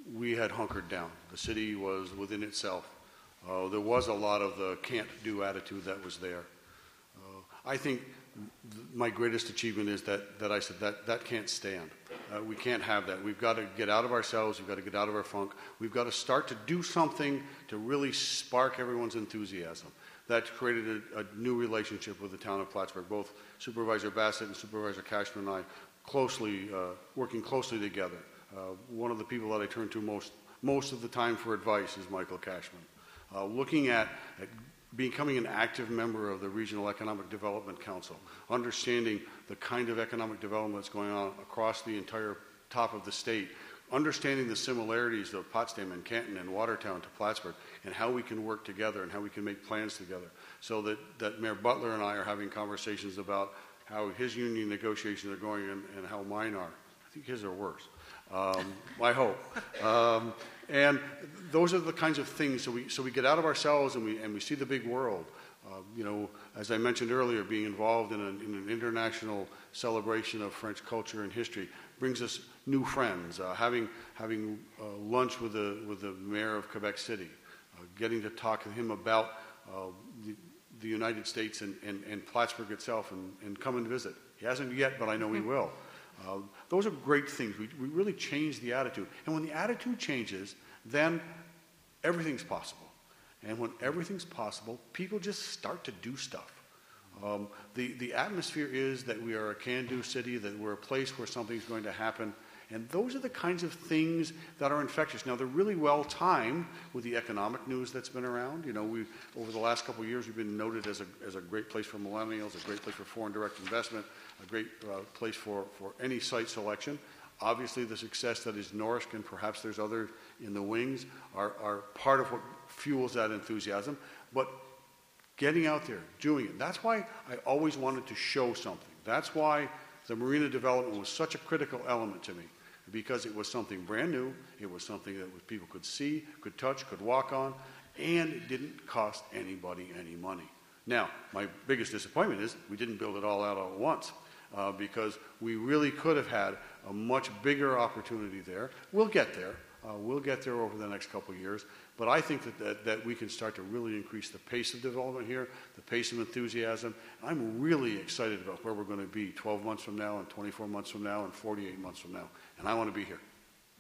we had hunkered down. The city was within itself. Uh, there was a lot of the can't-do attitude that was there. Uh, I think th- my greatest achievement is that, that I said that that can't stand. Uh, we can't have that. We've got to get out of ourselves. We've got to get out of our funk. We've got to start to do something to really spark everyone's enthusiasm. That created a, a new relationship with the town of Plattsburgh. Both Supervisor Bassett and Supervisor Cashman and I closely, uh, working closely together. Uh, one of the people that I turn to most, most of the time for advice is Michael Cashman. Uh, looking at, at becoming an active member of the Regional Economic Development Council, understanding the kind of economic development that's going on across the entire top of the state, understanding the similarities of Potsdam and Canton and Watertown to Plattsburgh, and how we can work together and how we can make plans together, so that, that Mayor Butler and I are having conversations about how his union negotiations are going and, and how mine are. I think his are worse. Um, I hope. Um, and those are the kinds of things, so we, so we get out of ourselves and we, and we see the big world. Uh, you know, as I mentioned earlier, being involved in, a, in an international celebration of French culture and history brings us new friends. Uh, having having uh, lunch with the, with the mayor of Quebec City, uh, getting to talk to him about uh, the, the United States and, and, and Plattsburgh itself, and, and come and visit. He hasn't yet, but I know he will. Uh, those are great things. We, we really change the attitude. And when the attitude changes, then everything's possible. And when everything's possible, people just start to do stuff. Um, the, the atmosphere is that we are a can-do city, that we're a place where something's going to happen. And those are the kinds of things that are infectious. Now, they're really well timed with the economic news that's been around. You know, we over the last couple of years, we've been noted as a, as a great place for millennials, a great place for foreign direct investment, a great uh, place for, for any site selection. Obviously, the success that is Norrisk, and perhaps there's others in the wings, are, are part of what fuels that enthusiasm. But getting out there, doing it, that's why I always wanted to show something. That's why the marina development was such a critical element to me, because it was something brand new, it was something that people could see, could touch, could walk on, and it didn't cost anybody any money. Now, my biggest disappointment is we didn't build it all out all at once, uh, because we really could have had a much bigger opportunity there. We'll get there. Uh, we'll get there over the next couple of years, but I think that, that, that we can start to really increase the pace of development here, the pace of enthusiasm. I'm really excited about where we're going to be twelve months from now, and twenty-four months from now, and forty-eight months from now, and I want to be here.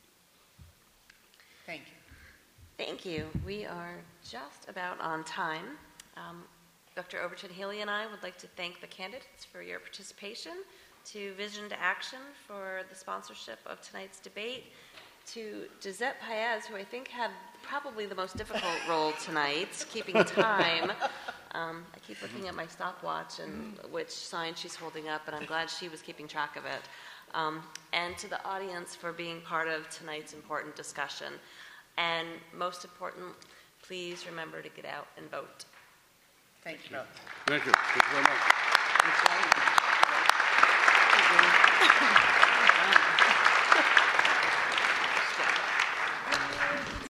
Thank you. Thank you. We are just about on time. Um, Doctor Overton-Healy and I would like to thank the candidates for your participation, to Vision to Action for the sponsorship of tonight's debate, to Gisette Paez, who I think had probably the most difficult role tonight, keeping time. Um, I keep looking at my stopwatch and which sign she's holding up, and I'm glad she was keeping track of it. Um, and to the audience for being part of tonight's important discussion. And most important, please remember to get out and vote. Thank you. Thank you. Thank you very much.